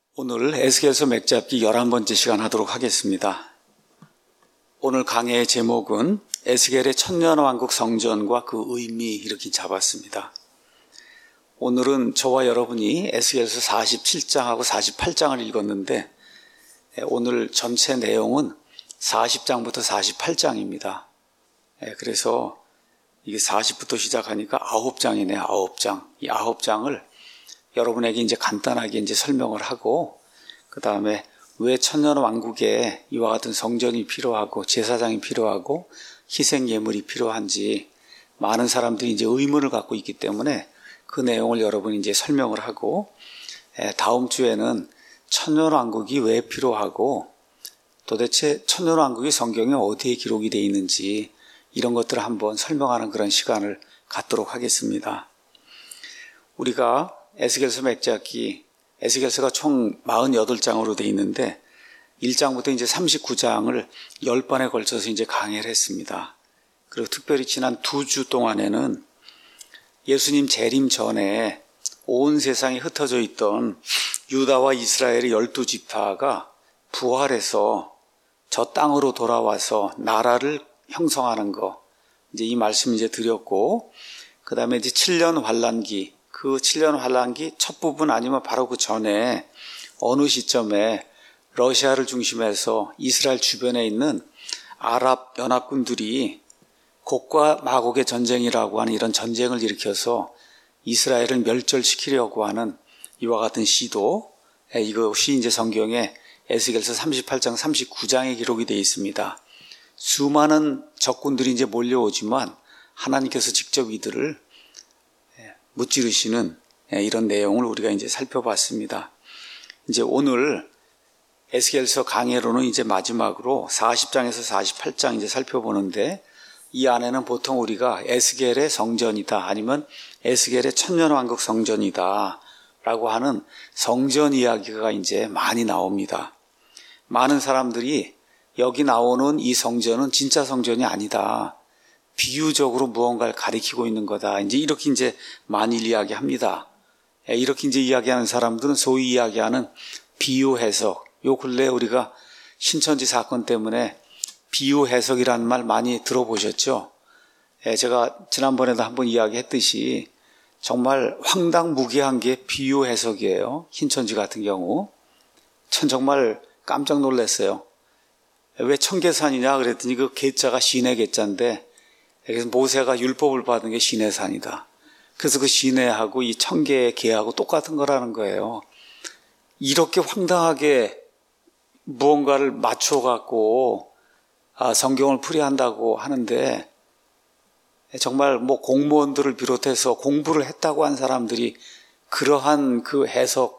오늘 에스겔서 맥잡기 11번째 시간 하도록 하겠습니다. 오늘 강의의 제목은 에스겔의 천년왕국 성전과 그 의미 이렇게 잡았습니다. 오늘은 저와 여러분이 에스겔서 47장하고 48장을 읽었는데 오늘 전체 내용은 40장부터 48장입니다. 그래서 이게 40부터 시작하니까 9장이네요. 9장. 이 9장을 여러분에게 이제 간단하게 이제 설명을 하고, 그 다음에 왜 천년왕국에 이와 같은 성전이 필요하고, 제사장이 필요하고, 희생예물이 필요한지, 많은 사람들이 이제 의문을 갖고 있기 때문에 그 내용을 여러분이 이제 설명을 하고, 다음 주에는 천년왕국이 왜 필요하고, 도대체 천년왕국이 성경에 어디에 기록이 되어 있는지, 이런 것들을 한번 설명하는 그런 시간을 갖도록 하겠습니다. 우리가 에스겔서 맥잡기, 에스겔서가 총 48장으로 되어 있는데 1장부터 이제 39장을 10번에 걸쳐서 이제 강의를 했습니다. 그리고 특별히 지난 2주 동안에는 예수님 재림 전에 온 세상에 흩어져 있던 유다와 이스라엘의 12지파가 부활해서 저 땅으로 돌아와서 나라를 형성하는 거, 이제 이 말씀 이제 드렸고, 그 다음에 이제 7년 환란기, 그 7년 환란기 첫 부분 아니면 바로 그 전에 어느 시점에 러시아를 중심해서 이스라엘 주변에 있는 아랍 연합군들이 곡과 마곡의 전쟁이라고 하는 이런 전쟁을 일으켜서 이스라엘을 멸절시키려고 하는 이와 같은 시도, 이것이 이제 성경에 에스겔서 38장, 39장에 기록이 되어 있습니다. 수많은 적군들이 이제 몰려오지만 하나님께서 직접 이들을 무찌르시는 이런 내용을 우리가 이제 살펴봤습니다. 이제 오늘 에스겔서 강해로는 이제 마지막으로 40장에서 48장 이제 살펴보는데, 이 안에는 보통 우리가 에스겔의 성전이다, 아니면 에스겔의 천년왕국 성전이다 라고 하는 성전 이야기가 이제 많이 나옵니다. 많은 사람들이 여기 나오는 이 성전은 진짜 성전이 아니다, 비유적으로 무언가를 가리키고 있는 거다, 이렇게 이제 많이 이야기합니다. 이렇게 이제 이야기하는 사람들은 소위 이야기하는 비유 해석. 요 근래 우리가 신천지 사건 때문에 비유 해석이라는 말 많이 들어보셨죠? 제가 지난번에도 한번 이야기했듯이 정말 황당무계한 게 비유 해석이에요. 신천지 같은 경우. 전 정말 깜짝 놀랐어요. 왜 청계산이냐 그랬더니 그 계자가 신의 계자인데, 그래서 모세가 율법을 받은 게 시내산이다. 그래서 그 시내하고 이 청계의 계하고 똑같은 거라는 거예요. 이렇게 황당하게 무언가를 맞춰갖고 성경을 풀이한다고 하는데, 정말 뭐 공무원들을 비롯해서 공부를 했다고 한 사람들이 그러한 그 해석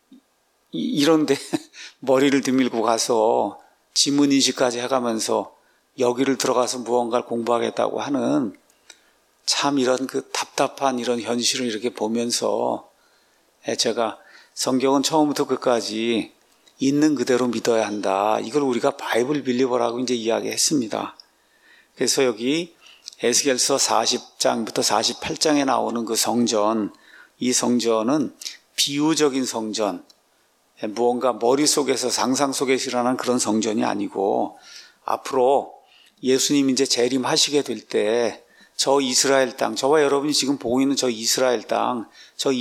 이런데 머리를 들밀고 가서 지문인식까지 해가면서 여기를 들어가서 무언가를 공부하겠다고 하는, 참 이런 그 답답한 이런 현실을 이렇게 보면서 제가 성경은 처음부터 끝까지 있는 그대로 믿어야 한다, 이걸 우리가 바이블 빌리버라고 이제 이야기했습니다. 그래서 여기 에스겔서 40장부터 48장에 나오는 그 성전, 이 성전은 비유적인 성전, 무언가 머릿속에서 상상 속에서 일어나는 그런 성전이 아니고, 앞으로 예수님이 이제 재림하시게 될 때 저 이스라엘 땅, 저와 여러분이 지금 보고 있는 저 이스라엘 땅, 저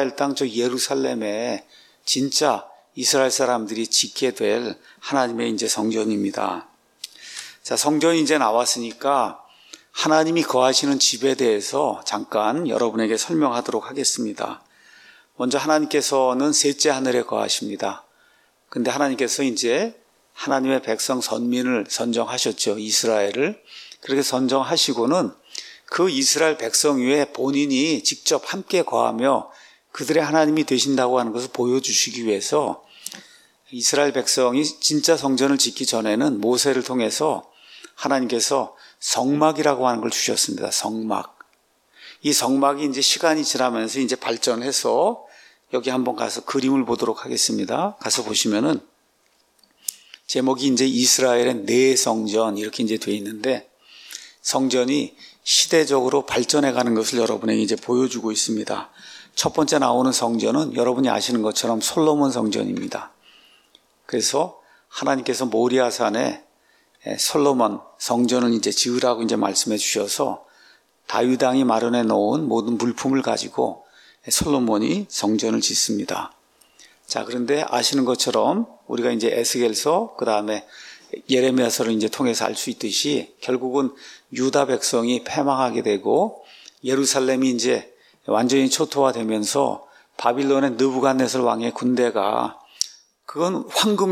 예루살렘에 진짜 이스라엘 사람들이 짓게 될 하나님의 이제 성전입니다. 자, 성전이 이제 나왔으니까 하나님이 거하시는 집에 대해서 잠깐 여러분에게 설명하도록 하겠습니다. 먼저 하나님께서는 셋째 하늘에 거하십니다. 근데 하나님께서 이제 하나님의 백성 선민을 선정하셨죠. 이스라엘을. 그렇게 선정하시고는 그 이스라엘 백성 위에 본인이 직접 함께 거하며 그들의 하나님이 되신다고 하는 것을 보여주시기 위해서 이스라엘 백성이 진짜 성전을 짓기 전에는 모세를 통해서 하나님께서 성막이라고 하는 걸 주셨습니다. 성막. 이 성막이 이제 시간이 지나면서 이제 발전해서 여기 한번 가서 그림을 보도록 하겠습니다. 가서 보시면은 제목이 이제 이스라엘의 내 성전 이렇게 이제 되어 있는데, 성전이 시대적으로 발전해 가는 것을 여러분에게 이제 보여주고 있습니다. 첫 번째 나오는 성전은 여러분이 아시는 것처럼 솔로몬 성전입니다. 그래서 하나님께서 모리아산에 솔로몬 성전을 이제 지으라고 이제 말씀해 주셔서 다윗 왕이 마련해 놓은 모든 물품을 가지고 솔로몬이 성전을 짓습니다. 자, 그런데 아시는 것처럼 우리가 이제 에스겔서 그다음에 예레미야서를 이제 통해서 알 수 있듯이 결국은 유다 백성이 패망하게 되고 예루살렘이 이제 완전히 초토화되면서 바빌론의 느부갓네살 왕의 군대가 그건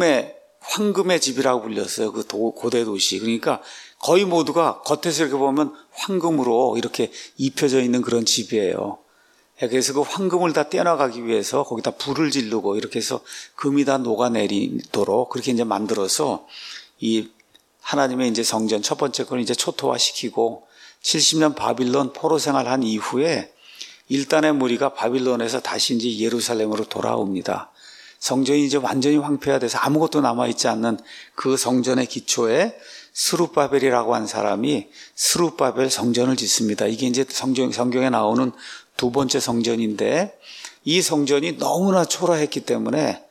황금의 집이라고 불렸어요. 그 고대 도시. 그러니까 거의 모두가 겉에서 이렇게 보면 황금으로 이렇게 입혀져 있는 그런 집이에요. 그래서 그 황금을 다 떼어나가기 위해서 거기다 불을 지르고 이렇게 해서 금이 다 녹아내리도록 그렇게 이제 만들어서 이 하나님의 이제 성전 첫 번째 걸 이제 초토화시키고 70년 바빌론 포로 생활한 이후에 일단의 무리가 바빌론에서 다시 이제 예루살렘으로 돌아옵니다. 성전이 이제 완전히 황폐화돼서 아무것도 남아있지 않는 그 성전의 기초에 스룹바벨이라고 한 사람이 스룹바벨 성전을 짓습니다. 이게 이제 성경에 나오는 두 번째 성전인데 이 성전이 너무나 초라했기 때문에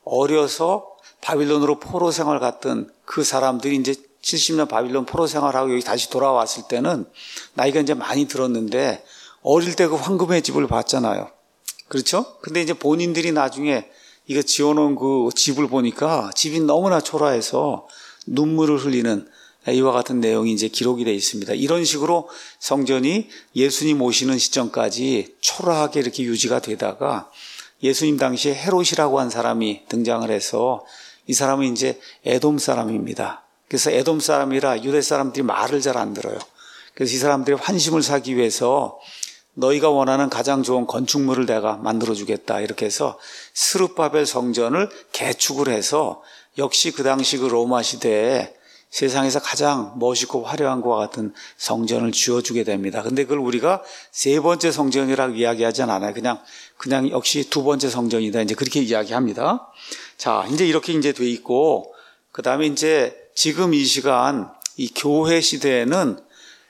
어려서 바빌론으로 포로 생활 갔던 그 사람들이 이제 70년 바빌론 포로 생활하고 여기 다시 돌아왔을 때는 나이가 이제 많이 들었는데 어릴 때 그 황금의 집을 봤잖아요. 그렇죠? 근데 이제 본인들이 나중에 이거 지어놓은 그 집을 보니까 집이 너무나 초라해서 눈물을 흘리는 이와 같은 내용이 이제 기록이 되어 있습니다. 이런 식으로 성전이 예수님 오시는 시점까지 초라하게 이렇게 유지가 되다가 예수님 당시에 헤롯이라고 한 사람이 등장을 해서 이 사람은 이제 에돔 사람입니다. 그래서 에돔 사람이라 유대 사람들이 말을 잘 안 들어요. 그래서 이 사람들이 환심을 사기 위해서 너희가 원하는 가장 좋은 건축물을 내가 만들어주겠다. 이렇게 해서 스룹바벨 성전을 개축을 해서 역시 그 당시 그 로마 시대에 세상에서 가장 멋있고 화려한 것과 같은 성전을 지어주게 됩니다. 근데 그걸 우리가 세 번째 성전이라고 이야기하진 않아요. 그냥 역시 두 번째 성전이다. 이제 그렇게 이야기합니다. 자, 이제 이렇게 이제 돼 있고, 그 다음에 이제 지금 이 시간, 이 교회 시대에는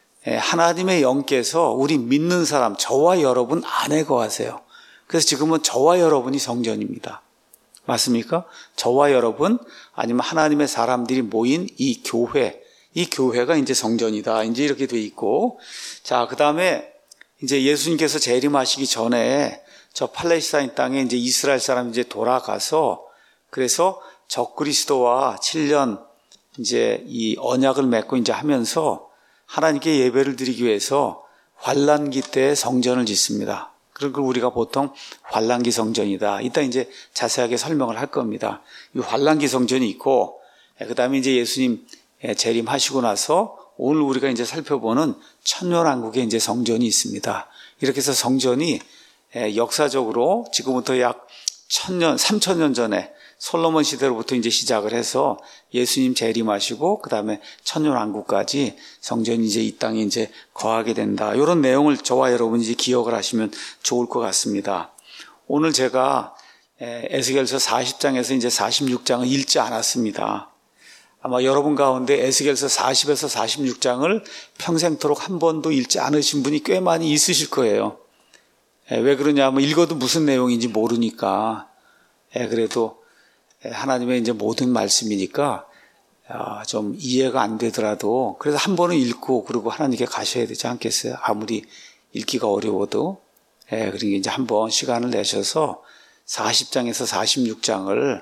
하나님의 영께서 우리 믿는 사람, 저와 여러분 안에 거하세요. 그래서 지금은 저와 여러분이 성전입니다. 맞습니까? 저와 여러분 아니면 하나님의 사람들이 모인 이 교회가 이제 성전이다. 이제 이렇게 돼 있고, 자, 그 다음에 이제 예수님께서 재림하시기 전에 저 팔레스타인 땅에 이제 이스라엘 사람이 이제 돌아가서 그래서 적그리스도와 7년 이제 이 언약을 맺고 이제 하면서 하나님께 예배를 드리기 위해서 환란기 때 성전을 짓습니다. 그걸 우리가 보통 환란기 성전이다. 이따 이제 자세하게 설명을 할 겁니다. 이 환란기 성전이 있고, 그 다음에 이제 예수님 재림하시고 나서 오늘 우리가 이제 살펴보는 천년왕국의 이제 성전이 있습니다. 이렇게 해서 성전이 역사적으로 지금부터 약 3,000년 전에 솔로몬 시대로부터 이제 시작을 해서 예수님 재림하시고 그 다음에 천년왕국까지 성전이 이제 이 땅에 이제 거하게 된다. 이런 내용을 저와 여러분이 이제 기억을 하시면 좋을 것 같습니다. 오늘 제가 에스겔서 40장에서 이제 46장을 읽지 않았습니다. 아마 여러분 가운데 에스겔서 40에서 46장을 평생토록 한 번도 읽지 않으신 분이 꽤 많이 있으실 거예요. 왜 그러냐면 읽어도 무슨 내용인지 모르니까. 그래도 하나님의 이제 모든 말씀이니까 좀 이해가 안 되더라도 그래서 한 번은 읽고 그리고 하나님께 가셔야 되지 않겠어요? 아무리 읽기가 어려워도. 그러니까 이제 한 번 시간을 내셔서 40장에서 46장을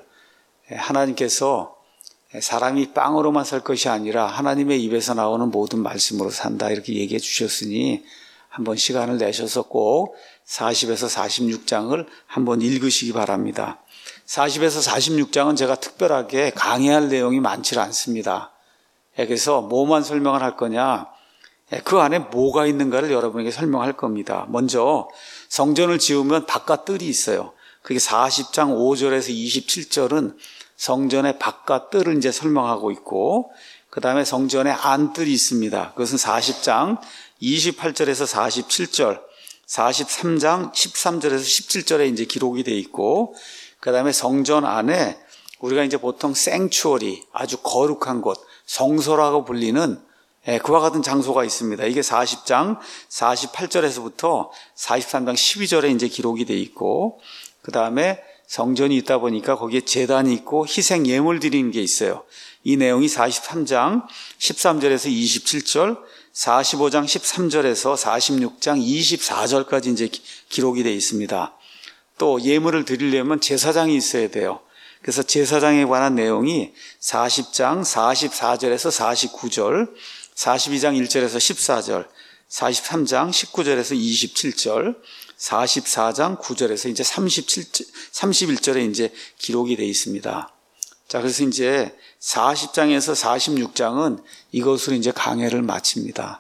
하나님께서 사람이 빵으로만 살 것이 아니라 하나님의 입에서 나오는 모든 말씀으로 산다 이렇게 얘기해 주셨으니 한번 시간을 내셔서 꼭 40에서 46장을 한번 읽으시기 바랍니다. 40에서 46장은 제가 특별하게 강의할 내용이 많지 않습니다. 그래서 뭐만 설명을 할 거냐, 그 안에 뭐가 있는가를 여러분에게 설명할 겁니다. 먼저 성전을 지으면 바깥 뜰이 있어요. 그게 40장 5절에서 27절은 성전의 바깥 뜰을 이제 설명하고 있고, 그 다음에 성전의 안뜰이 있습니다. 그것은 40장 28절에서 47절, 43장 13절에서 17절에 이제 기록이 되어 있고, 그 다음에 성전 안에 우리가 이제 보통 생추어리, 아주 거룩한 곳, 성소라고 불리는 그와 같은 장소가 있습니다. 이게 40장 48절에서부터 43장 12절에 이제 기록이 돼 있고, 그 다음에 성전이 있다 보니까 거기에 제단이 있고 희생 예물 드리는 게 있어요. 이 내용이 43장 13절에서 27절, 45장 13절에서 46장 24절까지 이제 기록이 돼 있습니다. 또 예물을 드리려면 제사장이 있어야 돼요. 그래서 제사장에 관한 내용이 40장 44절에서 49절, 42장 1절에서 14절, 43장 19절에서 27절, 44장 9절에서 이제 31절에 이제 기록이 되어 있습니다. 자, 그래서 이제 40장에서 46장은 이것으로 이제 강해를 마칩니다.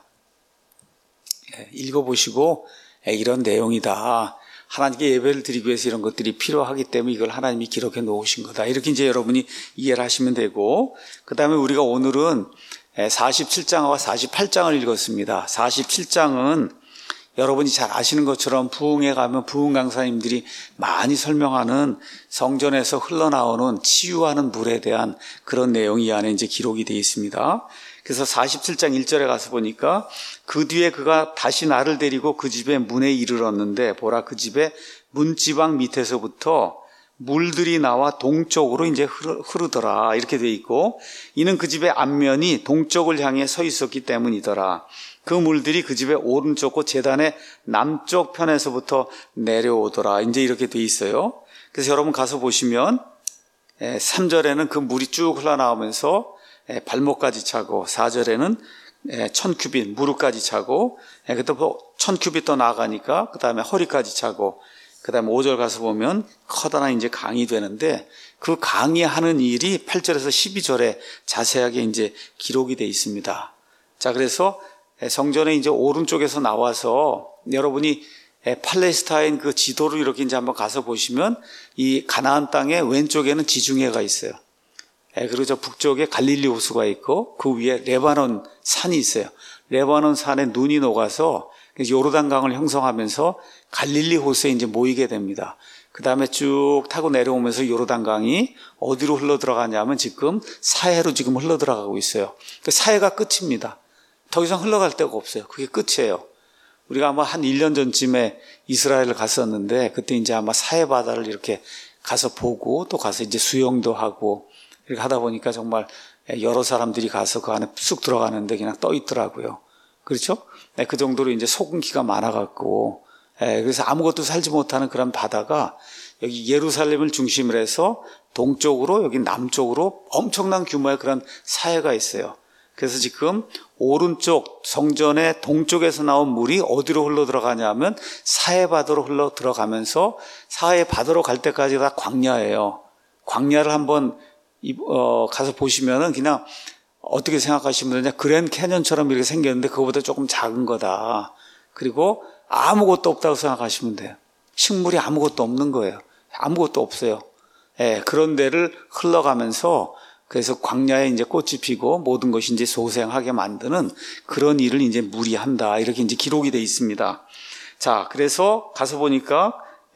읽어보시고 이런 내용이다. 하나님께 예배를 드리기 위해서 이런 것들이 필요하기 때문에 이걸 하나님이 기록해 놓으신 거다. 이렇게 이제 여러분이 이해를 하시면 되고, 그 다음에 우리가 오늘은 47장과 48장을 읽었습니다. 47장은 여러분이 잘 아시는 것처럼 부흥회 가면 부흥 강사님들이 많이 설명하는 성전에서 흘러나오는 치유하는 물에 대한 그런 내용이 이 안에 이제 기록이 되어 있습니다. 그래서 47장 1절에 가서 보니까 그 뒤에 그가 다시 나를 데리고 그 집의 문에 이르렀는데 보라 그 집의 문지방 밑에서부터 물들이 나와 동쪽으로 이제 흐르더라 이렇게 되어 있고, 이는 그 집의 앞면이 동쪽을 향해 서 있었기 때문이더라. 그 물들이 그 집의 오른쪽 제단의 남쪽 편에서부터 내려오더라. 이제 이렇게 되어 있어요. 그래서 여러분 가서 보시면 3절에는 그 물이 쭉 흘러나오면서 발목까지 차고, 4절에는 1000큐빗 무릎까지 차고, 그또 1000큐빗 더 나아가니까 그 다음에 허리까지 차고, 그 다음에 5절 가서 보면 커다란 이제 강이 되는데, 그 강이 하는 일이 8절에서 12절에 자세하게 이제 기록이 되어 있습니다. 자, 그래서 성전에 이제 오른쪽에서 나와서 여러분이 팔레스타인 그 지도를 이렇게 이제 한번 가서 보시면 이 가나안 땅의 왼쪽에는 지중해가 있어요. 그리고 저 북쪽에 갈릴리 호수가 있고 그 위에 레바논 산이 있어요. 레바논 산에 눈이 녹아서 요르단강을 형성하면서 갈릴리 호수에 이제 모이게 됩니다. 그 다음에 쭉 타고 내려오면서 요르단강이 어디로 흘러 들어가냐면 지금 사해로 지금 흘러 들어가고 있어요. 그 사해가 끝입니다. 더 이상 흘러갈 데가 없어요. 그게 끝이에요. 우리가 아마 한 1년 전쯤에 이스라엘을 갔었는데 그때 이제 아마 사해 바다를 이렇게 가서 보고 또 가서 이제 수영도 하고 이렇게 하다 보니까 정말 여러 사람들이 가서 그 안에 쑥 들어가는데 그냥 떠 있더라고요. 그렇죠? 그 정도로 이제 소금기가 많아갖고, 그래서 아무것도 살지 못하는 그런 바다가 여기 예루살렘을 중심으로 해서 동쪽으로 여기 남쪽으로 엄청난 규모의 그런 사해가 있어요. 그래서 지금 오른쪽 성전의 동쪽에서 나온 물이 어디로 흘러 들어가냐면 사해 바다로 흘러 들어가면서 사해 바다로 갈 때까지 다 광야예요. 광야를 한번 가서 보시면은 그냥 어떻게 생각하시면 되냐, 그랜드 캐년처럼 이렇게 생겼는데 그거보다 조금 작은 거다. 그리고 아무것도 없다고 생각하시면 돼요. 식물이 아무것도 없는 거예요. 아무것도 없어요. 그런 데를 흘러가면서 그래서 광야에 이제 꽃이 피고 모든 것이 이제 소생하게 만드는 그런 일을 이제 물이 한다. 이렇게 이제 기록이 되어 있습니다. 자, 그래서 가서 보니까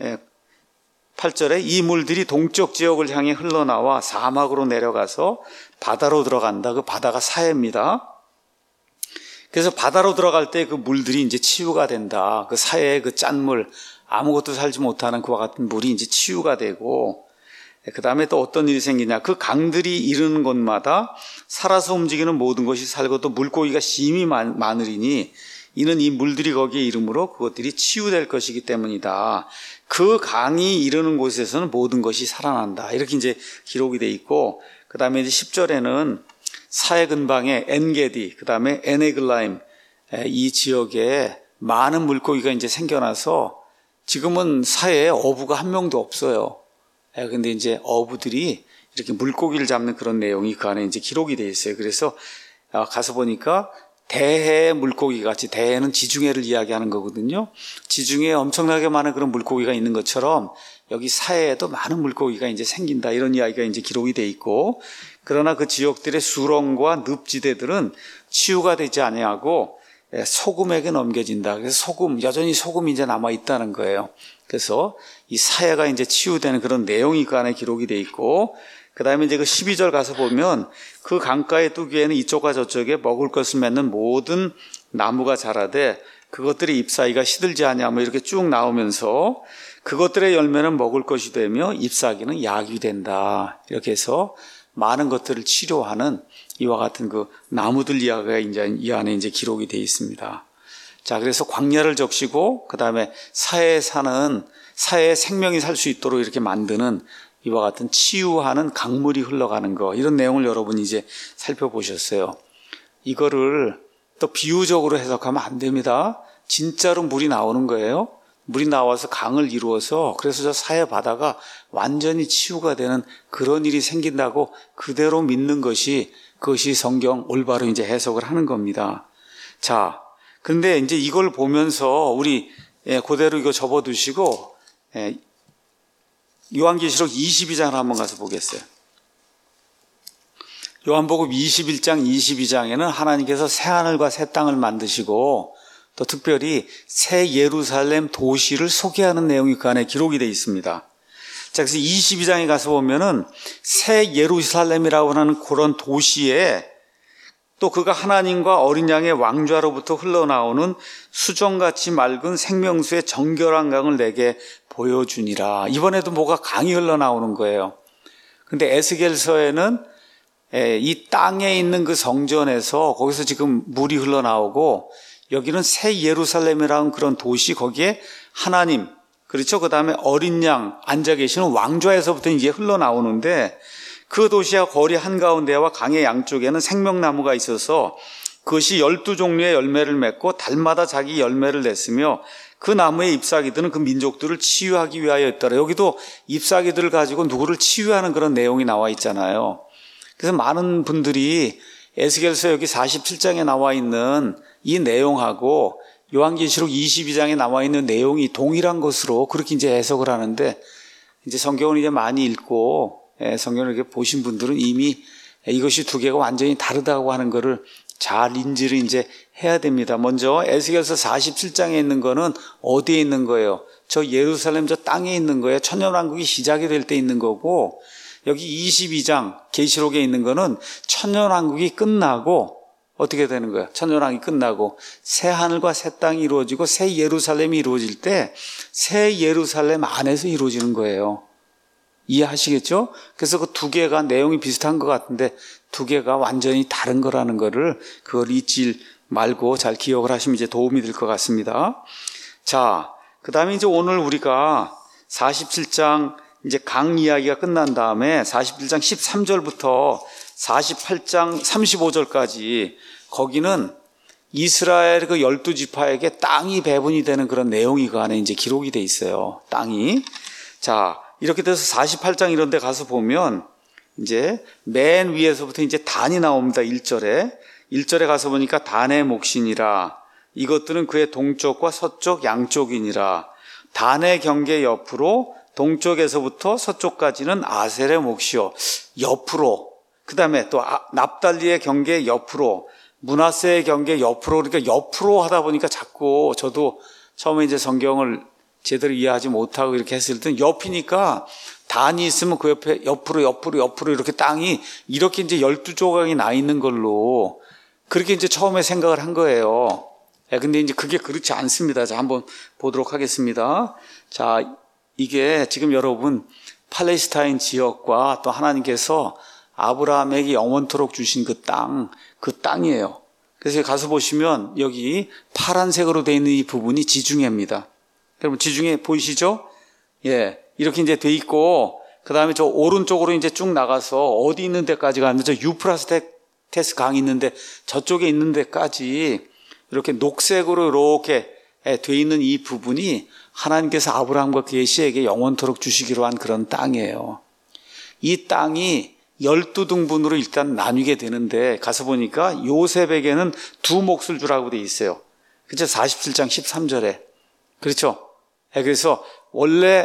8절에 이 물들이 동쪽 지역을 향해 흘러나와 사막으로 내려가서 바다로 들어간다. 그 바다가 사해입니다. 그래서 바다로 들어갈 때 그 물들이 이제 치유가 된다. 그 사해의 그 짠물, 아무것도 살지 못하는 그와 같은 물이 이제 치유가 되고, 그 다음에 또 어떤 일이 생기냐. 그 강들이 이르는 곳마다 살아서 움직이는 모든 것이 살고 또 물고기가 심히 많으리니 이는 이 물들이 거기에 이름으로 그것들이 치유될 것이기 때문이다. 그 강이 이르는 곳에서는 모든 것이 살아난다. 이렇게 이제 기록이 돼 있고, 그 다음에 이제 10절에는 사해 근방에 엔게디, 그 다음에 에네글라임, 이 지역에 많은 물고기가 이제 생겨나서 지금은 사해에 어부가 한 명도 없어요. 근데 이제 어부들이 이렇게 물고기를 잡는 그런 내용이 그 안에 이제 기록이 돼 있어요. 그래서 가서 보니까 대해의 물고기 같이, 대해는 지중해를 이야기하는 거거든요. 지중해에 엄청나게 많은 그런 물고기가 있는 것처럼 여기 사해에도 많은 물고기가 이제 생긴다. 이런 이야기가 이제 기록이 돼 있고, 그러나 그 지역들의 수렁과 늪지대들은 치유가 되지 아니하고 소금에게 넘겨진다. 그래서 여전히 소금이 이제 남아 있다는 거예요. 그래서 이 사해가 이제 치유되는 그런 내용이 그 안에 기록이 돼 있고, 그 다음에 이제 그 12절 가서 보면 그 강가의 뚜기에는 이쪽과 저쪽에 먹을 것을 맺는 모든 나무가 자라되 그것들의 잎사귀가 시들지 않냐, 뭐 이렇게 쭉 나오면서 그것들의 열매는 먹을 것이 되며 잎사귀는 약이 된다. 이렇게 해서 많은 것들을 치료하는 이와 같은 그 나무들 이야기가 이제 이 안에 이제 기록이 되어 있습니다. 자, 그래서 광야를 적시고 그 다음에 사해에 생명이 살 수 있도록 이렇게 만드는 이와 같은 치유하는 강물이 흘러가는 거, 이런 내용을 여러분이 이제 살펴보셨어요. 이거를 또 비유적으로 해석하면 안 됩니다. 진짜로 물이 나오는 거예요. 물이 나와서 강을 이루어서 그래서 저 사해 바다가 완전히 치유가 되는 그런 일이 생긴다고 그대로 믿는 것이, 그것이 성경 올바로 이제 해석을 하는 겁니다. 자, 근데 이제 이걸 보면서 우리 그대로 이거 접어두시고 요한계시록 22장을 한번 가서 보겠어요. 요한복음 21장, 22장에는 하나님께서 새하늘과 새 땅을 만드시고 또 특별히 새 예루살렘 도시를 소개하는 내용이 그 안에 기록이 되어 있습니다. 자, 그래서 22장에 가서 보면은 새 예루살렘이라고 하는 그런 도시에 또 그가 하나님과 어린 양의 왕좌로부터 흘러나오는 수정같이 맑은 생명수의 정결한 강을 내게 보여주니라. 이번에도 뭐가 강이 흘러나오는 거예요. 근데 에스겔서에는 이 땅에 있는 그 성전에서 거기서 지금 물이 흘러나오고, 여기는 새 예루살렘이라는 그런 도시, 거기에 하나님, 그렇죠? 그 다음에 어린 양 앉아 계시는 왕좌에서부터 이제 흘러나오는데, 그 도시와 거리 한가운데와 강의 양쪽에는 생명나무가 있어서 그것이 12종류의 열매를 맺고 달마다 자기 열매를 냈으며 그 나무의 잎사귀들은 그 민족들을 치유하기 위하여였더라. 여기도 잎사귀들을 가지고 누구를 치유하는 그런 내용이 나와 있잖아요. 그래서 많은 분들이 에스겔서 여기 47장에 나와 있는 이 내용하고 요한계시록 22장에 나와 있는 내용이 동일한 것으로 그렇게 이제 해석을 하는데, 이제 성경을 이제 많이 읽고 성경을 이렇게 보신 분들은 이미 이것이 두 개가 완전히 다르다고 하는 것을 잘 인지를 이제 해야 됩니다. 먼저 에스겔서 47장에 있는 거는 어디에 있는 거예요? 저 예루살렘 저 땅에 있는 거예요. 천년왕국이 시작이 될 때 있는 거고, 여기 22장 계시록에 있는 거는 천년왕국이 끝나고 어떻게 되는 거예요? 천년왕국이 끝나고 새 하늘과 새 땅이 이루어지고 새 예루살렘이 이루어질 때 새 예루살렘 안에서 이루어지는 거예요. 이해하시겠죠? 그래서 그 두 개가 내용이 비슷한 것 같은데 두 개가 완전히 다른 거라는 거를, 그걸 잊지 말고 잘 기억을 하시면 이제 도움이 될 것 같습니다. 자, 그 다음에 이제 오늘 우리가 47장 이제 강 이야기가 끝난 다음에 47장 13절부터 48장 35절까지 거기는 이스라엘 그 12지파에게 땅이 배분이 되는 그런 내용이 그 안에 이제 기록이 돼 있어요. 땅이. 자, 이렇게 돼서 48장 이런 데 가서 보면 이제 맨 위에서부터 이제 단이 나옵니다. 1절에 가서 보니까 단의 몫이니라. 이것들은 그의 동쪽과 서쪽 양쪽이니라. 단의 경계 옆으로 동쪽에서부터 서쪽까지는 아셀의 몫이요. 옆으로. 그 다음에 또 납달리의 경계 옆으로, 므낫세의 경계 옆으로. 그러니까 옆으로 하다 보니까 자꾸 저도 처음에 이제 성경을 제대로 이해하지 못하고 이렇게 했을 때 옆이니까 단이 있으면 그 옆에 옆으로 이렇게 땅이 이렇게 이제 12조각이 나 있는 걸로 그렇게 이제 처음에 생각을 한 거예요. 근데 이제 그게 그렇지 않습니다. 자, 한번 보도록 하겠습니다. 자, 이게 지금 여러분 팔레스타인 지역과 또 하나님께서 아브라함에게 영원토록 주신 그 땅이에요. 그래서 가서 보시면 여기 파란색으로 되어 있는 이 부분이 지중해입니다. 여러분 지중해 보이시죠? 예, 이렇게 이제 돼 있고, 그 다음에 저 오른쪽으로 이제 쭉 나가서 어디 있는 데까지 가면 저 유프라테스 강이 있는데 저쪽에 있는 데까지 이렇게 녹색으로 이렇게 돼 있는 이 부분이 하나님께서 아브라함과 그의 씨에게 영원토록 주시기로 한 그런 땅이에요. 이 땅이 12등분으로 일단 나뉘게 되는데 가서 보니까 요셉에게는 두 몫을 주라고 돼 있어요. 그렇죠? 47장 13절에. 그렇죠? 그래서 원래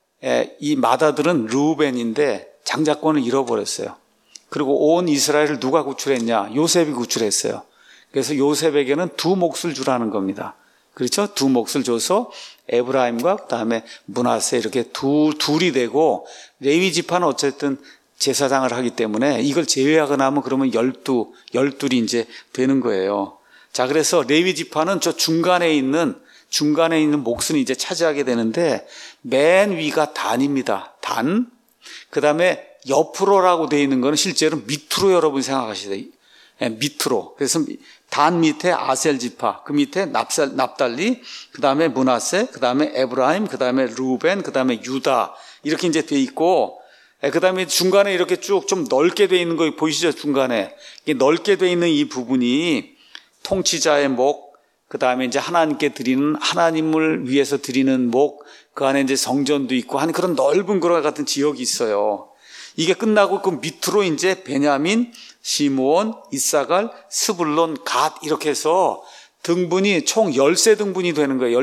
이 마다들은 르우벤인데 장자권을 잃어버렸어요. 그리고 온 이스라엘을 누가 구출했냐? 요셉이 구출했어요. 그래서 요셉에게는 두 몫을 주라는 겁니다. 그렇죠? 두 몫을 줘서 에브라임과 그다음에 므낫세 이렇게 둘이 되고, 레위 지파는 어쨌든 제사장을 하기 때문에 이걸 제외하거나 하면 그러면 12이 이제 되는 거예요. 자, 그래서 레위 지파는 저 중간에 있는 몫은 이제 차지하게 되는데, 맨 위가 단입니다. 단. 그 다음에 옆으로라고 되어 있는 거는 실제로 밑으로 여러분 생각하시세요. 밑으로. 그래서 단 밑에 아셀 지파, 그 밑에 납달리, 그 다음에 므낫세, 그 다음에 에브라임, 그 다음에 루벤, 그 다음에 유다 이렇게 이제 돼 있고, 그 다음에 중간에 이렇게 쭉 좀 넓게 돼 있는 거 보이시죠? 중간에 이게 넓게 돼 있는 이 부분이 통치자의 목, 그 다음에 이제 하나님께 드리는, 하나님을 위해서 드리는 목, 그 안에 이제 성전도 있고 한 그런 넓은 그런 같은 지역이 있어요. 이게 끝나고 그 밑으로 이제 베냐민, 시므온, 이사갈, 스불론, 갓 이렇게 해서 등분이 총 13등분이 되는 거예요.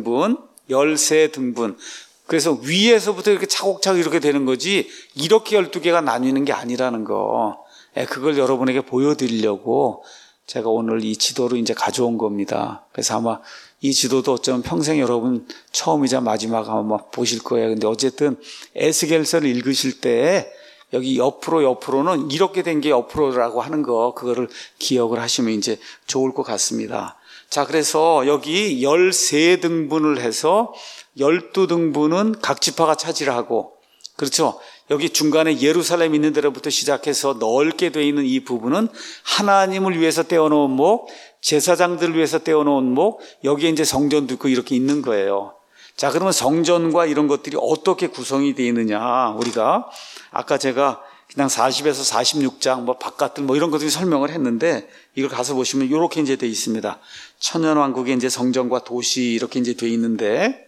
13등분. 그래서 위에서부터 이렇게 차곡차곡 이렇게 되는 거지, 이렇게 12개가 나뉘는 게 아니라는 거. 그걸 여러분에게 보여드리려고 제가 오늘 이 지도를 이제 가져온 겁니다. 그래서 아마 이 지도도 어쩌면 평생 여러분 처음이자 마지막 아마 보실 거예요. 근데 어쨌든 에스겔서를 읽으실 때 여기 옆으로는 이렇게 된 게 옆으로라고 하는 거, 그거를 기억을 하시면 이제 좋을 것 같습니다. 자, 그래서 여기 13등분을 해서 12등분은 각 지파가 차지를 하고, 그렇죠? 여기 중간에 예루살렘 있는 데로부터 시작해서 넓게 되어 있는 이 부분은 하나님을 위해서 떼어놓은 목, 제사장들을 위해서 떼어놓은 목, 여기에 이제 성전도 있고 이렇게 있는 거예요. 자, 그러면 성전과 이런 것들이 어떻게 구성이 되어 있느냐, 우리가 아까 제가 그냥 40에서 46장 뭐 바깥들 뭐 이런 것들이 설명을 했는데, 이걸 가서 보시면 이렇게 이제 되어 있습니다. 천년왕국의 이제 성전과 도시 이렇게 이제 되어 있는데,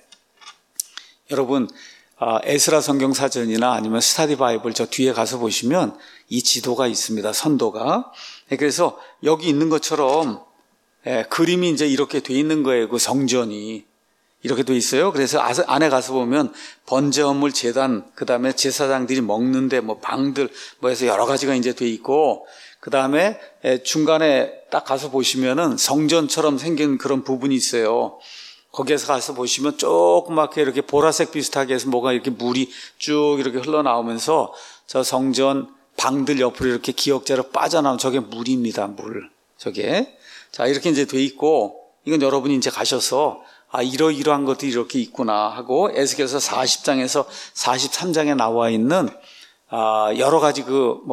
여러분 에스라 성경 사전이나 아니면 스타디 바이블 저 뒤에 가서 보시면 이 지도가 있습니다. 선도가. 그래서 여기 있는 것처럼 그림이 이제 이렇게 돼 있는 거예요. 그 성전이 이렇게 돼 있어요. 그래서 안에 가서 보면 번제헌물 제단, 그 다음에 제사장들이 먹는데 뭐 방들 뭐 해서 여러 가지가 이제 돼 있고, 그 다음에 중간에 딱 가서 보시면은 성전처럼 생긴 그런 부분이 있어요. 거기에서 가서 보시면 조그맣게 이렇게 보라색 비슷하게 해서 뭐가 이렇게 물이 쭉 이렇게 흘러나오면서 저 성전 방들 옆으로 이렇게 기역자로 빠져나오면 저게 물입니다. 물. 저게. 자, 이렇게 이제 돼 있고, 이건 여러분이 이제 가셔서 이러이러한 것들이 이렇게 있구나 하고, 에스겔서 40장에서 43장에 나와 있는 여러 가지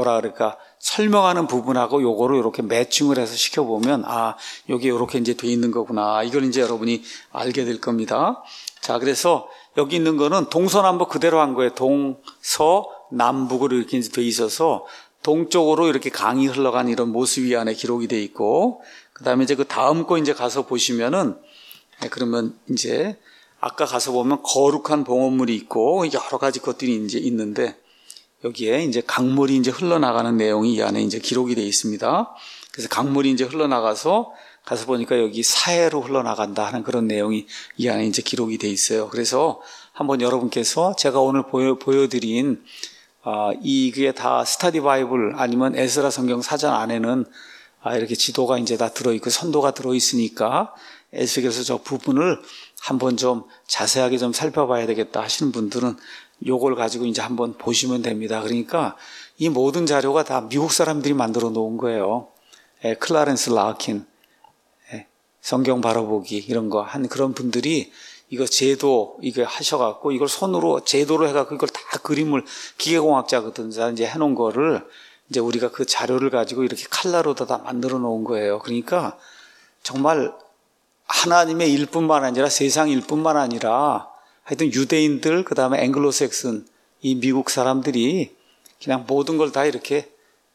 설명하는 부분하고 요거를 이렇게 매칭을 해서 시켜보면, 여기 이렇게 이제 돼 있는 거구나. 이걸 이제 여러분이 알게 될 겁니다. 자, 그래서 여기 있는 거는 동서남북 그대로 한 거예요. 동서남북으로 이렇게 이제 돼 있어서 동쪽으로 이렇게 강이 흘러간 이런 모습이 안에 기록이 돼 있고, 그 다음에 이제 그 다음 거 이제 가서 보시면은, 그러면 이제 아까 가서 보면 거룩한 봉헌물이 있고 여러 가지 것들이 이제 있는데, 여기에 이제 강물이 이제 흘러나가는 내용이 이 안에 이제 기록이 되어 있습니다. 그래서 강물이 이제 흘러나가서 가서 보니까 여기 사해로 흘러나간다 하는 그런 내용이 이 안에 이제 기록이 되어 있어요. 그래서 한번 여러분께서 제가 오늘 보여드린 이게 다 스타디 바이블 아니면 에스라 성경 사전 안에는 이렇게 지도가 이제 다 들어있고 선도가 들어있으니까 에스겔서 저 부분을 한번 좀 자세하게 좀 살펴봐야 되겠다 하시는 분들은 요걸 가지고 이제 한번 보시면 됩니다. 그러니까 이 모든 자료가 다 미국 사람들이 만들어 놓은 거예요. 클라렌스 라킨, 성경 바라보기 이런 거 한 그런 분들이 이거 제도 이거 하셔갖고 이걸 손으로 제도로 해갖고 이걸 다 그림을 기계공학자거든 이제 해놓은 거를 이제 우리가 그 자료를 가지고 이렇게 칼라로 다 만들어 놓은 거예요. 그러니까 정말 하나님의 일뿐만 아니라 세상 일뿐만 아니라 하여튼 유대인들, 그 다음에 앵글로색슨, 이 미국 사람들이 그냥 모든 걸 다 이렇게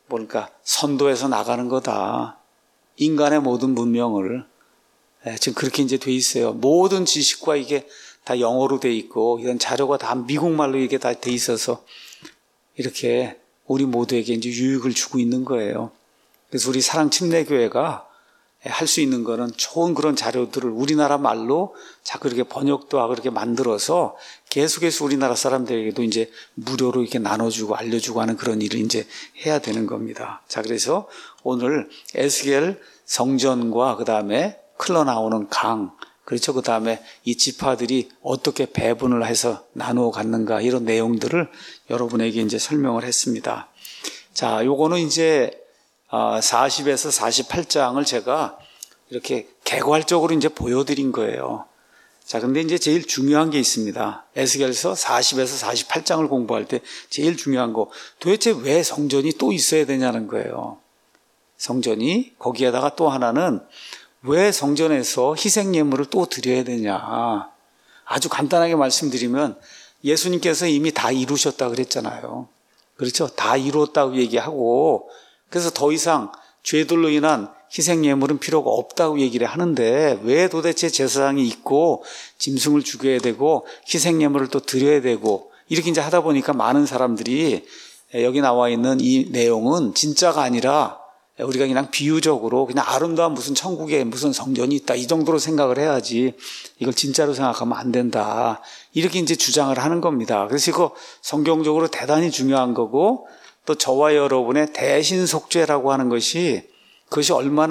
선도해서 나가는 거다. 인간의 모든 문명을. 지금 그렇게 이제 돼 있어요. 모든 지식과 이게 다 영어로 돼 있고, 이런 자료가 다 미국말로 이게 다 돼 있어서 이렇게 우리 모두에게 이제 유익을 주고 있는 거예요. 그래서 우리 사랑침례교회가 할 수 있는 거는 좋은 그런 자료들을 우리나라 말로 자꾸 이렇게 번역도 하고 이렇게 만들어서 계속해서 우리나라 사람들에게도 이제 무료로 이렇게 나눠주고 알려주고 하는 그런 일을 이제 해야 되는 겁니다. 자, 그래서 오늘 에스겔 성전과 그 다음에 흘러나오는 강, 그렇죠. 그 다음에 이 지파들이 어떻게 배분을 해서 나누어 갔는가 이런 내용들을 여러분에게 이제 설명을 했습니다. 자, 요거는 이제 40에서 48장을 제가 이렇게 개괄적으로 이제 보여드린 거예요. 자, 근데 이제 제일 중요한 게 있습니다. 에스겔서 40에서 48장을 공부할 때 제일 중요한 거, 도대체 왜 성전이 또 있어야 되냐는 거예요. 성전이, 거기에다가 또 하나는 왜 성전에서 희생예물을 또 드려야 되냐. 아주 간단하게 말씀드리면 예수님께서 이미 다 이루셨다 그랬잖아요. 그렇죠? 다 이루었다고 얘기하고, 그래서 더 이상 죄들로 인한 희생예물은 필요가 없다고 얘기를 하는데 왜 도대체 제사장이 있고 짐승을 죽여야 되고 희생예물을 또 드려야 되고 이렇게 이제 하다 보니까 많은 사람들이 여기 나와 있는 이 내용은 진짜가 아니라 우리가 그냥 비유적으로 그냥 아름다운 무슨 천국에 무슨 성전이 있다 이 정도로 생각을 해야지 이걸 진짜로 생각하면 안 된다. 이렇게 이제 주장을 하는 겁니다. 그래서 이거 성경적으로 대단히 중요한 거고 또 저와 여러분의 대신속죄라고 하는 것이 그것이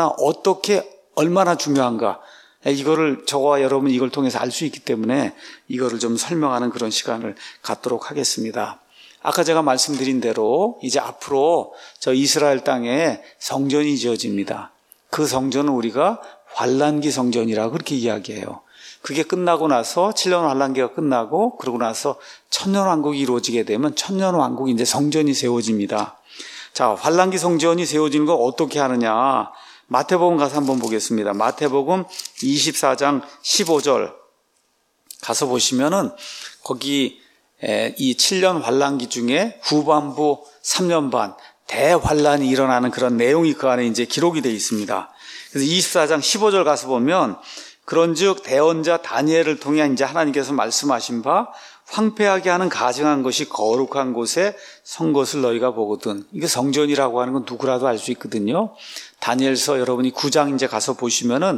얼마나 중요한가. 이거를 저와 여러분 이걸 통해서 알 수 있기 때문에 이거를 좀 설명하는 그런 시간을 갖도록 하겠습니다. 아까 제가 말씀드린 대로 이제 앞으로 저 이스라엘 땅에 성전이 지어집니다. 그 성전은 우리가 환란기 성전이라고 그렇게 이야기해요. 그게 끝나고 나서 7년 환란기가 끝나고 그러고 나서 천년왕국이 이루어지게 되면 천년왕국 이제 성전이 세워집니다. 자, 환란기 성전이 세워지는 거 어떻게 하느냐? 마태복음 가서 한번 보겠습니다. 마태복음 24장 15절 가서 보시면은 거기 이 7년 환란기 중에 후반부 3년 반 대환란이 일어나는 그런 내용이 그 안에 이제 기록이 되어 있습니다. 그래서 24장 15절 가서 보면 그런즉 대언자 다니엘을 통해 이제 하나님께서 말씀하신 바 황폐하게 하는 가증한 것이 거룩한 곳에 선 것을 너희가 보거든. 이게 성전이라고 하는 건 누구라도 알 수 있거든요. 다니엘서 여러분이 9장 이제 가서 보시면은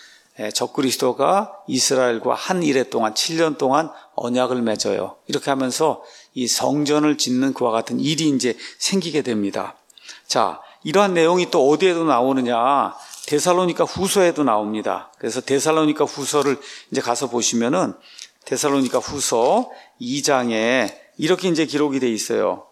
적그리스도가 이스라엘과 한 일해 동안 7년 동안 언약을 맺어요. 이렇게 하면서 이 성전을 짓는 그와 같은 일이 이제 생기게 됩니다. 자, 이러한 내용이 또 어디에도 나오느냐? 데살로니가 후서에도 나옵니다. 그래서 데살로니가 후서를 이제 가서 보시면은 데살로니가 후서 2장에 이렇게 이제 기록이 돼 있어요.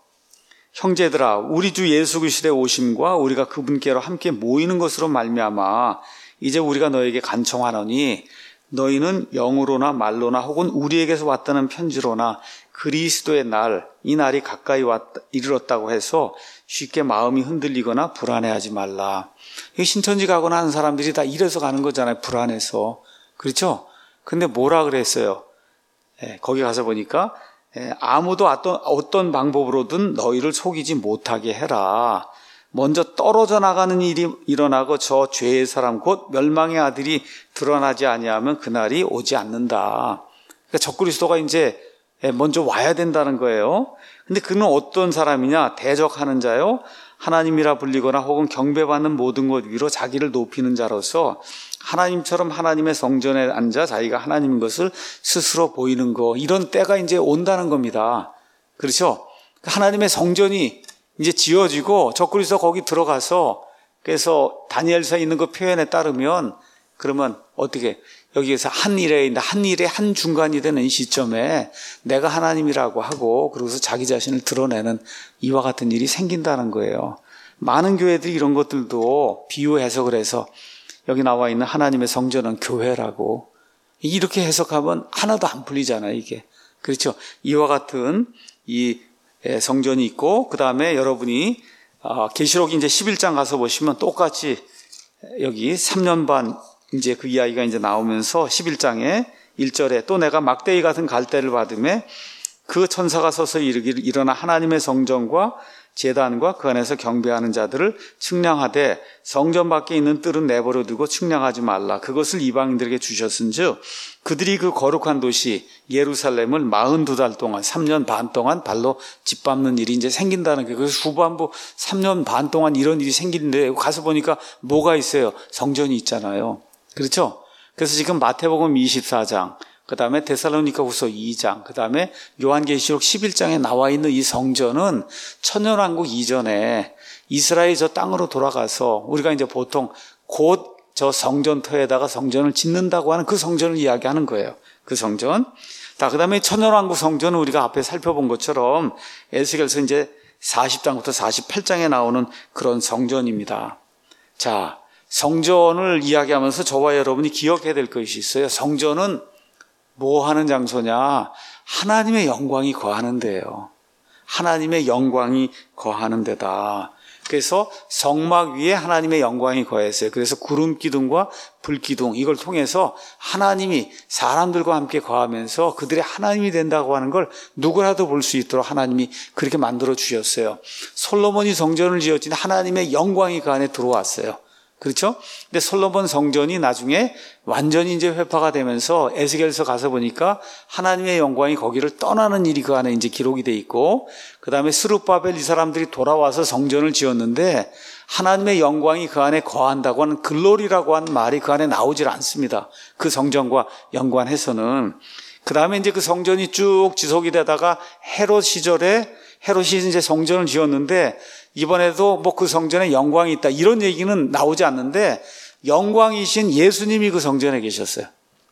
형제들아, 우리 주 예수 그리스도의 오심과 우리가 그분께로 함께 모이는 것으로 말미암아 이제 우리가 너에게 간청하노니 너희는 영으로나 말로나 혹은 우리에게서 왔다는 편지로나 그리스도의 날, 이 날이 가까이 이르렀다고 해서 쉽게 마음이 흔들리거나 불안해하지 말라. 신천지 가거나 하는 사람들이 다 이래서 가는 거잖아요. 불안해서. 그렇죠? 근데 뭐라 그랬어요? 거기 가서 보니까 아무도 어떤 방법으로든 너희를 속이지 못하게 해라. 먼저 떨어져 나가는 일이 일어나고 저 죄의 사람 곧 멸망의 아들이 드러나지 아니하면 그날이 오지 않는다. 그러니까 적그리스도가 이제 먼저 와야 된다는 거예요. 근데 그는 어떤 사람이냐? 대적하는 자요. 하나님이라 불리거나 혹은 경배받는 모든 것 위로 자기를 높이는 자로서 하나님처럼 하나님의 성전에 앉아 자기가 하나님인 것을 스스로 보이는 거, 이런 때가 이제 온다는 겁니다. 그렇죠? 하나님의 성전이 이제 지어지고 적그리스도 거기 들어가서, 그래서 다니엘서에 있는 그 표현에 따르면 그러면 어떻게 여기에서 한 일의 한 중간이 되는 이 시점에 내가 하나님이라고 하고 그러고서 자기 자신을 드러내는 이와 같은 일이 생긴다는 거예요. 많은 교회들이 이런 것들도 비유 해석을 해서 여기 나와 있는 하나님의 성전은 교회라고 이렇게 해석하면 하나도 안 풀리잖아요, 이게. 그렇죠? 이와 같은 이 성전이 있고, 그 다음에 여러분이 계시록 이제 11장 가서 보시면 똑같이 여기 3년 반 이제 그 이야기가 이제 나오면서 11장에 1절에 또 내가 막대기 같은 갈대를 받으매 그 천사가 서서 이르기를 일어나 하나님의 성전과 제단과 그 안에서 경배하는 자들을 측량하되 성전 밖에 있는 뜰은 내버려 두고 측량하지 말라. 그것을 이방인들에게 주셨은즉 그들이 그 거룩한 도시 예루살렘을 42달 동안 3년 반 동안 발로 짓밟는 일이 이제 생긴다는 거예요. 그래서 후반부 3년 반 동안 이런 일이 생기는데 가서 보니까 뭐가 있어요? 성전이 있잖아요. 그렇죠? 그래서 지금 마태복음 24장, 그 다음에 데살로니가 후서 2장, 그 다음에 요한계시록 11장에 나와 있는 이 성전은 천년왕국 이전에 이스라엘 저 땅으로 돌아가서 우리가 이제 보통 곧 저 성전터에다가 성전을 짓는다고 하는 그 성전을 이야기하는 거예요. 그 성전. 자, 그 다음에 천년왕국 성전은 우리가 앞에 살펴본 것처럼 에스겔서 이제 40장부터 48장에 나오는 그런 성전입니다. 자, 성전을 이야기하면서 저와 여러분이 기억해야 될 것이 있어요. 성전은 뭐 하는 장소냐? 하나님의 영광이 거하는 데예요. 하나님의 영광이 거하는 데다. 그래서 성막 위에 하나님의 영광이 거했어요. 그래서 구름 기둥과 불 기둥 이걸 통해서 하나님이 사람들과 함께 거하면서 그들의 하나님이 된다고 하는 걸 누구라도 볼 수 있도록 하나님이 그렇게 만들어 주셨어요. 솔로몬이 성전을 지었더니 하나님의 영광이 그 안에 들어왔어요. 그렇죠? 근데 솔로몬 성전이 나중에 완전히 이제 회파가 되면서 에스겔서 가서 보니까 하나님의 영광이 거기를 떠나는 일이 그 안에 이제 기록이 돼 있고, 그 다음에 스룹바벨 이 사람들이 돌아와서 성전을 지었는데 하나님의 영광이 그 안에 거한다고 하는 글로리라고 하는 말이 그 안에 나오질 않습니다. 그 성전과 연관해서는. 그 다음에 이제 그 성전이 쭉 지속이 되다가 헤롯 시절에 헤롯이 이제 성전을 지었는데 이번에도 뭐 그 성전에 영광이 있다 이런 얘기는 나오지 않는데 영광이신 예수님이 그 성전에 계셨어요.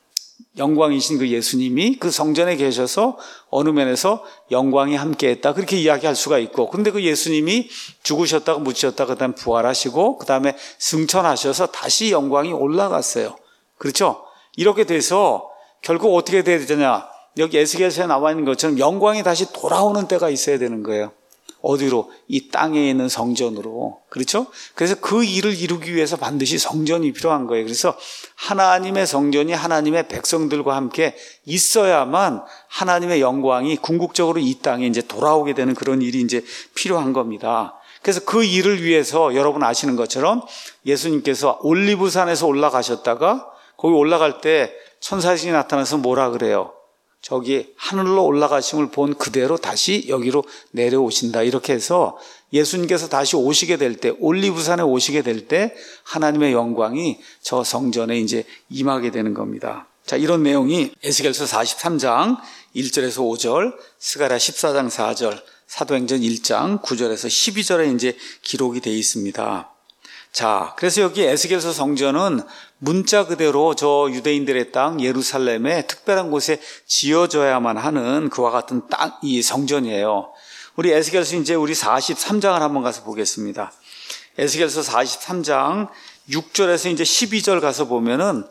영광이신 그 예수님이 그 성전에 계셔서 어느 면에서 영광이 함께했다 그렇게 이야기할 수가 있고, 근데 그 예수님이 죽으셨다가 묻히셨다가 그다음에 부활하시고 그다음에 승천하셔서 다시 영광이 올라갔어요. 그렇죠? 이렇게 돼서 결국 어떻게 돼야 되냐? 여기 에스겔서에 나와 있는 것처럼 영광이 다시 돌아오는 때가 있어야 되는 거예요. 어디로? 이 땅에 있는 성전으로. 그렇죠? 그래서 그 일을 이루기 위해서 반드시 성전이 필요한 거예요. 그래서 하나님의 성전이 하나님의 백성들과 함께 있어야만 하나님의 영광이 궁극적으로 이 땅에 이제 돌아오게 되는 그런 일이 이제 필요한 겁니다. 그래서 그 일을 위해서 여러분 아시는 것처럼 예수님께서 올리브산에서 올라가셨다가 거기 올라갈 때 천사신이 나타나서 뭐라 그래요? 저기 하늘로 올라가심을 본 그대로 다시 여기로 내려오신다. 이렇게 해서 예수님께서 다시 오시게 될 때, 올리브산에 오시게 될 때 하나님의 영광이 저 성전에 이제 임하게 되는 겁니다. 자, 이런 내용이 에스겔서 43장 1절에서 5절, 스가랴 14장 4절, 사도행전 1장 9절에서 12절에 이제 기록이 되어 있습니다. 자, 그래서 여기 에스겔서 성전은 문자 그대로 저 유대인들의 땅 예루살렘의 특별한 곳에 지어져야만 하는 그와 같은 땅, 이 성전이에요. 우리 에스겔서 이제 우리 43장을 한번 가서 보겠습니다. 에스겔서 43장 6절에서 이제 12절 가서 보면은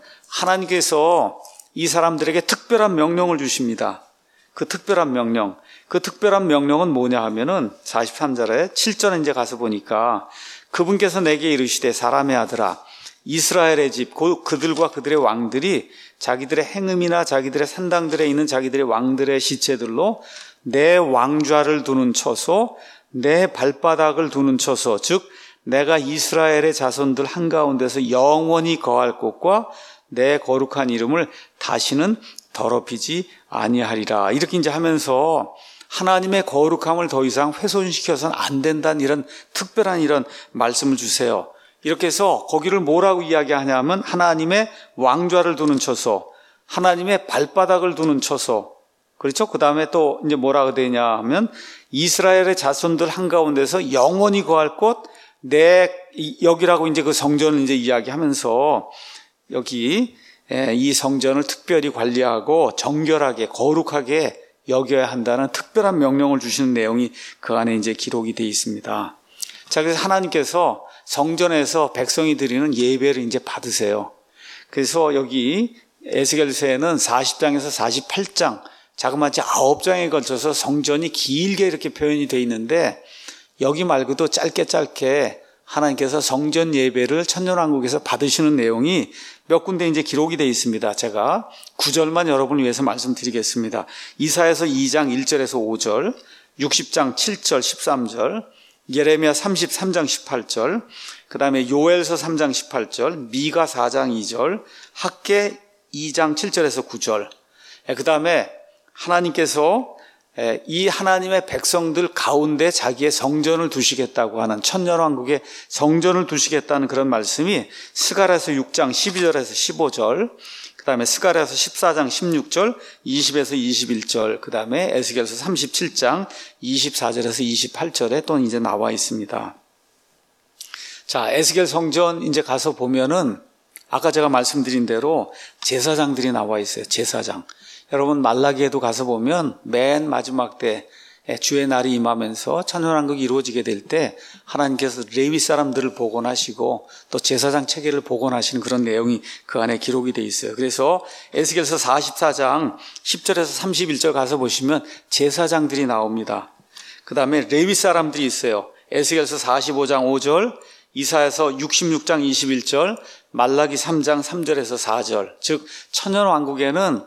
하나님께서 이 사람들에게 특별한 명령을 주십니다. 그 특별한 명령은 뭐냐 하면은 43절에 7절에 이제 가서 보니까 그분께서 내게 이르시되 사람의 아들아 이스라엘의 집 그들과 그들의 왕들이 자기들의 행음이나 자기들의 산당들에 있는 자기들의 왕들의 시체들로 내 왕좌를 두는 처소 내 발바닥을 두는 처소 즉 내가 이스라엘의 자손들 한가운데서 영원히 거할 곳과 내 거룩한 이름을 다시는 더럽히지 아니하리라. 이렇게 이제 하면서 하나님의 거룩함을 더 이상 훼손시켜서는 안 된다는 이런 특별한 이런 말씀을 주세요. 이렇게 해서 거기를 뭐라고 이야기하냐면 하나님의 왕좌를 두는 처소, 하나님의 발바닥을 두는 처소. 그렇죠? 그 다음에 또 이제 뭐라고 되냐 하면 이스라엘의 자손들 한가운데서 영원히 거할 곳, 여기라고 이제 그 성전을 이제 이야기하면서 여기 이 성전을 특별히 관리하고 정결하게 거룩하게 여겨야 한다는 특별한 명령을 주시는 내용이 그 안에 이제 기록이 되어 있습니다. 자, 그래서 하나님께서 성전에서 백성이 드리는 예배를 이제 받으세요. 그래서 여기 에스겔서에는 40장에서 48장, 자그마치 9장에 걸쳐서 성전이 길게 이렇게 표현이 되어 있는데 여기 말고도 짧게 하나님께서 성전 예배를 천년왕국에서 받으시는 내용이 몇 군데 이제 기록이 되어 있습니다. 제가 9절만 여러분을 위해서 말씀드리겠습니다. 이사야서 2장 1절에서 5절, 60장 7절, 13절, 예레미야 33장 18절, 그 다음에 요엘서 3장 18절, 미가 4장 2절, 학개 2장 7절에서 9절. 그 다음에 하나님께서 이 하나님의 백성들 가운데 자기의 성전을 두시겠다고 하는 천년왕국의 성전을 두시겠다는 그런 말씀이 스가랴서 6장 12절에서 15절, 그 다음에 스가랴서 14장 16절, 20에서 21절, 그 다음에 에스겔서 37장 24절에서 28절에 또 이제 나와 있습니다. 자, 에스겔 성전 이제 가서 보면은 아까 제가 말씀드린 대로 제사장들이 나와 있어요. 제사장. 여러분 말라기에도 가서 보면 맨 마지막 때 주의 날이 임하면서 천년왕국이 이루어지게 될 때 하나님께서 레위 사람들을 복원하시고 또 제사장 체계를 복원하시는 그런 내용이 그 안에 기록이 돼 있어요. 그래서 에스겔서 44장 10절에서 31절 가서 보시면 제사장들이 나옵니다. 그 다음에 레위 사람들이 있어요. 에스겔서 45장 5절, 이사야서 66장 21절, 말라기 3장 3절에서 4절. 즉 천년왕국에는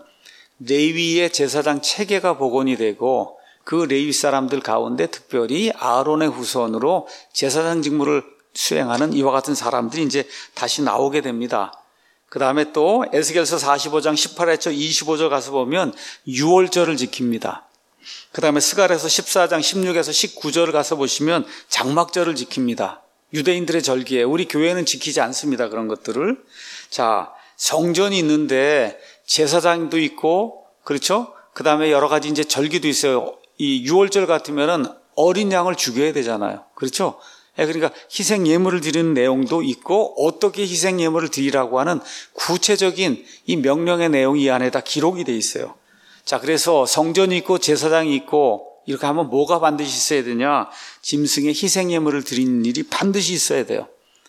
레위의 제사장 체계가 복원이 되고 그 레위 사람들 가운데 특별히 아론의 후손으로 제사장 직무를 수행하는 이와 같은 사람들이 이제 다시 나오게 됩니다. 그 다음에 또 에스겔서 45장 18절 25절 가서 보면 유월절을 지킵니다. 그 다음에 스가랴서 14장 16에서 19절 가서 보시면 장막절을 지킵니다. 유대인들의 절기에 우리 교회는 지키지 않습니다. 그런 것들을. 자, 성전이 있는데 제사장도 있고, 그렇죠? 그 다음에 여러 가지 이제 절기도 있어요. 이 유월절 같으면은 어린 양을 죽여야 되잖아요. 그렇죠? 그러니까 희생 예물을 드리는 내용도 있고 어떻게 희생 예물을 드리라고 하는 구체적인 이 명령의 내용이 이 안에 다 기록이 돼 있어요. 자, 그래서 성전이 있고 제사장이 있고 이렇게 하면 뭐가 반드시 있어야 되냐? 짐승의 희생 예물을 드리는 일이 반드시 있어야 돼요.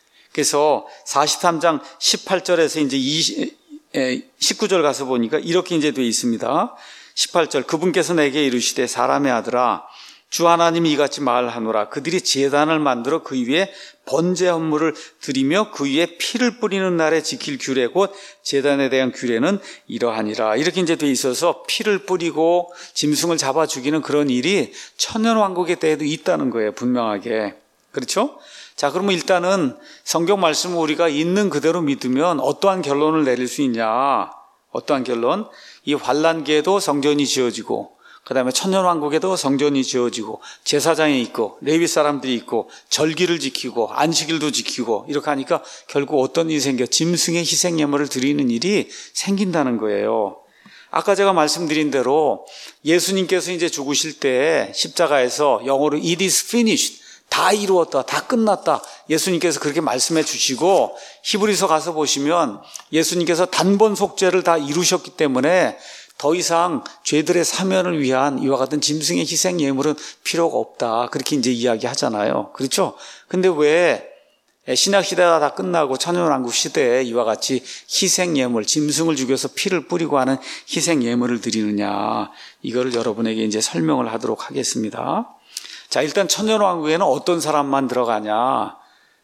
그래서 43장 18절에서 이제 19절 가서 보니까 이렇게 이제 되어 있습니다. 18절, 그분께서 내게 이르시되 사람의 아들아, 주 하나님이 이같이 말하노라. 그들이 제단을 만들어 그 위에 번제 헌물을 드리며 그 위에 피를 뿌리는 날에 지킬 규례 곧 제단에 대한 규례는 이러하니라. 이렇게 이제 돼 있어서 피를 뿌리고 짐승을 잡아 죽이는 그런 일이 천년왕국의 때에도 있다는 거예요. 분명하게. 그렇죠? 자, 그러면 일단은 성경 말씀을 우리가 있는 그대로 믿으면 어떠한 결론을 내릴 수 있냐? 어떠한 결론? 이 환란기에도 성전이 지어지고 그 다음에 천년왕국에도 성전이 지어지고 제사장이 있고 레위 사람들이 있고 절기를 지키고 안식일도 지키고 이렇게 하니까 결국 어떤 일이 생겨? 짐승의 희생 예물을 드리는 일이 생긴다는 거예요. 아까 제가 말씀드린 대로 예수님께서 이제 죽으실 때 십자가에서 영어로 It is finished, 다 이루었다, 다 끝났다. 예수님께서 그렇게 말씀해 주시고 히브리서 가서 보시면 예수님께서 단번 속죄를 다 이루셨기 때문에 더 이상 죄들의 사면을 위한 이와 같은 짐승의 희생 예물은 필요가 없다. 그렇게 이제 이야기하잖아요. 그렇죠? 근데 왜 신약 시대가 다 끝나고 천년왕국 시대에 이와 같이 희생 예물, 짐승을 죽여서 피를 뿌리고 하는 희생 예물을 드리느냐? 이거를 여러분에게 이제 설명을 하도록 하겠습니다. 자, 일단 천년왕국에는 어떤 사람만 들어가냐?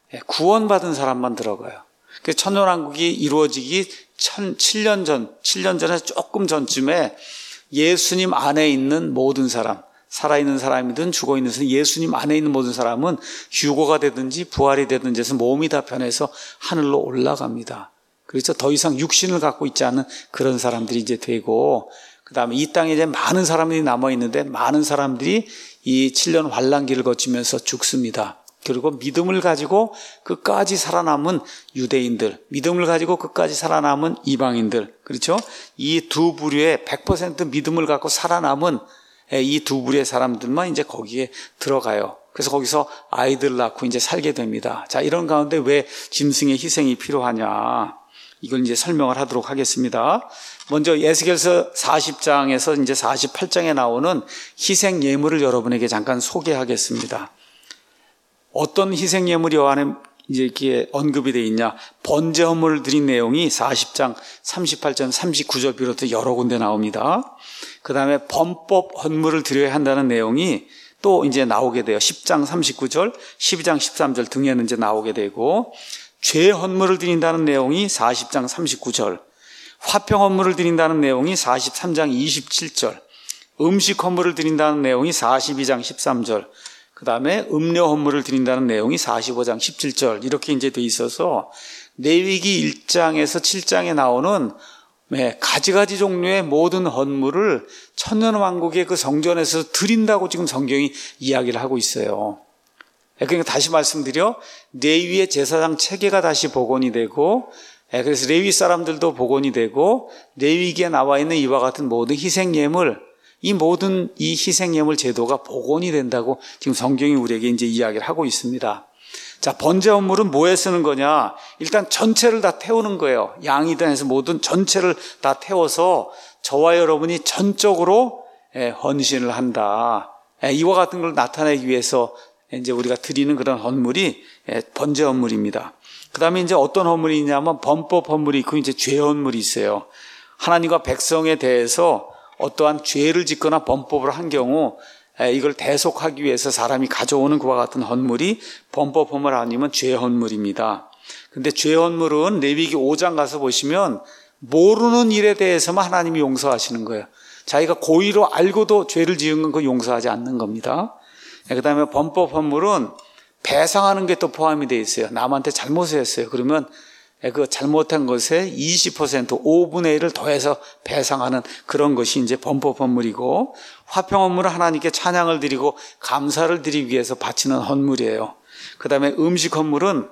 구원받은 사람만 들어가요. 그 천년왕국이 이루어지기 7년 전에 조금 전쯤에 예수님 안에 있는 모든 사람, 살아있는 사람이든 죽어있는 사람, 예수님 안에 있는 모든 사람은 휴거가 되든지 부활이 되든지 해서 몸이 다 변해서 하늘로 올라갑니다. 그래서 더 이상 육신을 갖고 있지 않은 그런 사람들이 이제 되고, 그 다음에 이 땅에 이제 많은 사람들이 남아있는데 많은 사람들이 이 7년 환란기를 거치면서 죽습니다. 그리고 믿음을 가지고 끝까지 살아남은 유대인들, 믿음을 가지고 끝까지 살아남은 이방인들, 그렇죠? 이 두 부류의 100% 믿음을 갖고 살아남은 이 두 부류의 사람들만 이제 거기에 들어가요. 그래서 거기서 아이들 낳고 이제 살게 됩니다. 자, 이런 가운데 왜 짐승의 희생이 필요하냐? 이걸 이제 설명을 하도록 하겠습니다. 먼저 에스겔서 40장에서 이제 48장에 나오는 희생 예물을 여러분에게 잠깐 소개하겠습니다. 어떤 희생 예물이 안에 이제 이렇게 언급이 되어 있냐? 번제 헌물을 드린 내용이 40장 38절 39절 비롯해 여러 군데 나옵니다. 그 다음에 범법 헌물을 드려야 한다는 내용이 또 이제 나오게 돼요. 10장 39절, 12장 13절 등에는 이제 나오게 되고, 죄 헌물을 드린다는 내용이 40장 39절, 화평 헌물을 드린다는 내용이 43장 27절, 음식 헌물을 드린다는 내용이 42장 13절, 그 다음에 음료 헌물을 드린다는 내용이 45장 17절 이렇게 이제 돼 있어서 레위기 1장에서 7장에 나오는 가지가지 종류의 모든 헌물을 천년왕국의 그 성전에서 드린다고 지금 성경이 이야기를 하고 있어요. 그러니까 다시 말씀드려 레위의 제사장 체계가 다시 복원이 되고 그래서 레위 사람들도 복원이 되고 레위기에 나와 있는 이와 같은 모든 희생예물 이 모든 이 희생예물 제도가 복원이 된다고 지금 성경이 우리에게 이제 이야기를 하고 있습니다. 자, 번제 헌물은 뭐에 쓰는 거냐? 일단 전체를 다 태우는 거예요. 양이든 해서 모든 전체를 다 태워서 저와 여러분이 전적으로 헌신을 한다. 이와 같은 걸 나타내기 위해서 이제 우리가 드리는 그런 헌물이 번제 헌물입니다. 그 다음에 이제 어떤 헌물이 있냐면 범법 헌물이 있고 이제 죄 헌물이 있어요. 하나님과 백성에 대해서 어떠한 죄를 짓거나 범법을 한 경우 이걸 대속하기 위해서 사람이 가져오는 그와 같은 헌물이 범법 헌물 아니면 죄 헌물입니다. 근데 죄 헌물은 레위기 5장 가서 보시면 모르는 일에 대해서만 하나님이 용서하시는 거예요. 자기가 고의로 알고도 죄를 지은 건 그 용서하지 않는 겁니다. 그 다음에 범법 헌물은 배상하는 게 또 포함이 되어 있어요. 남한테 잘못을 했어요. 그러면 그 잘못한 것에 20%, 5분의 1을 더해서 배상하는 그런 것이 이제 범법 헌물이고, 화평 헌물은 하나님께 찬양을 드리고 감사를 드리기 위해서 바치는 헌물이에요. 그 다음에 음식 헌물은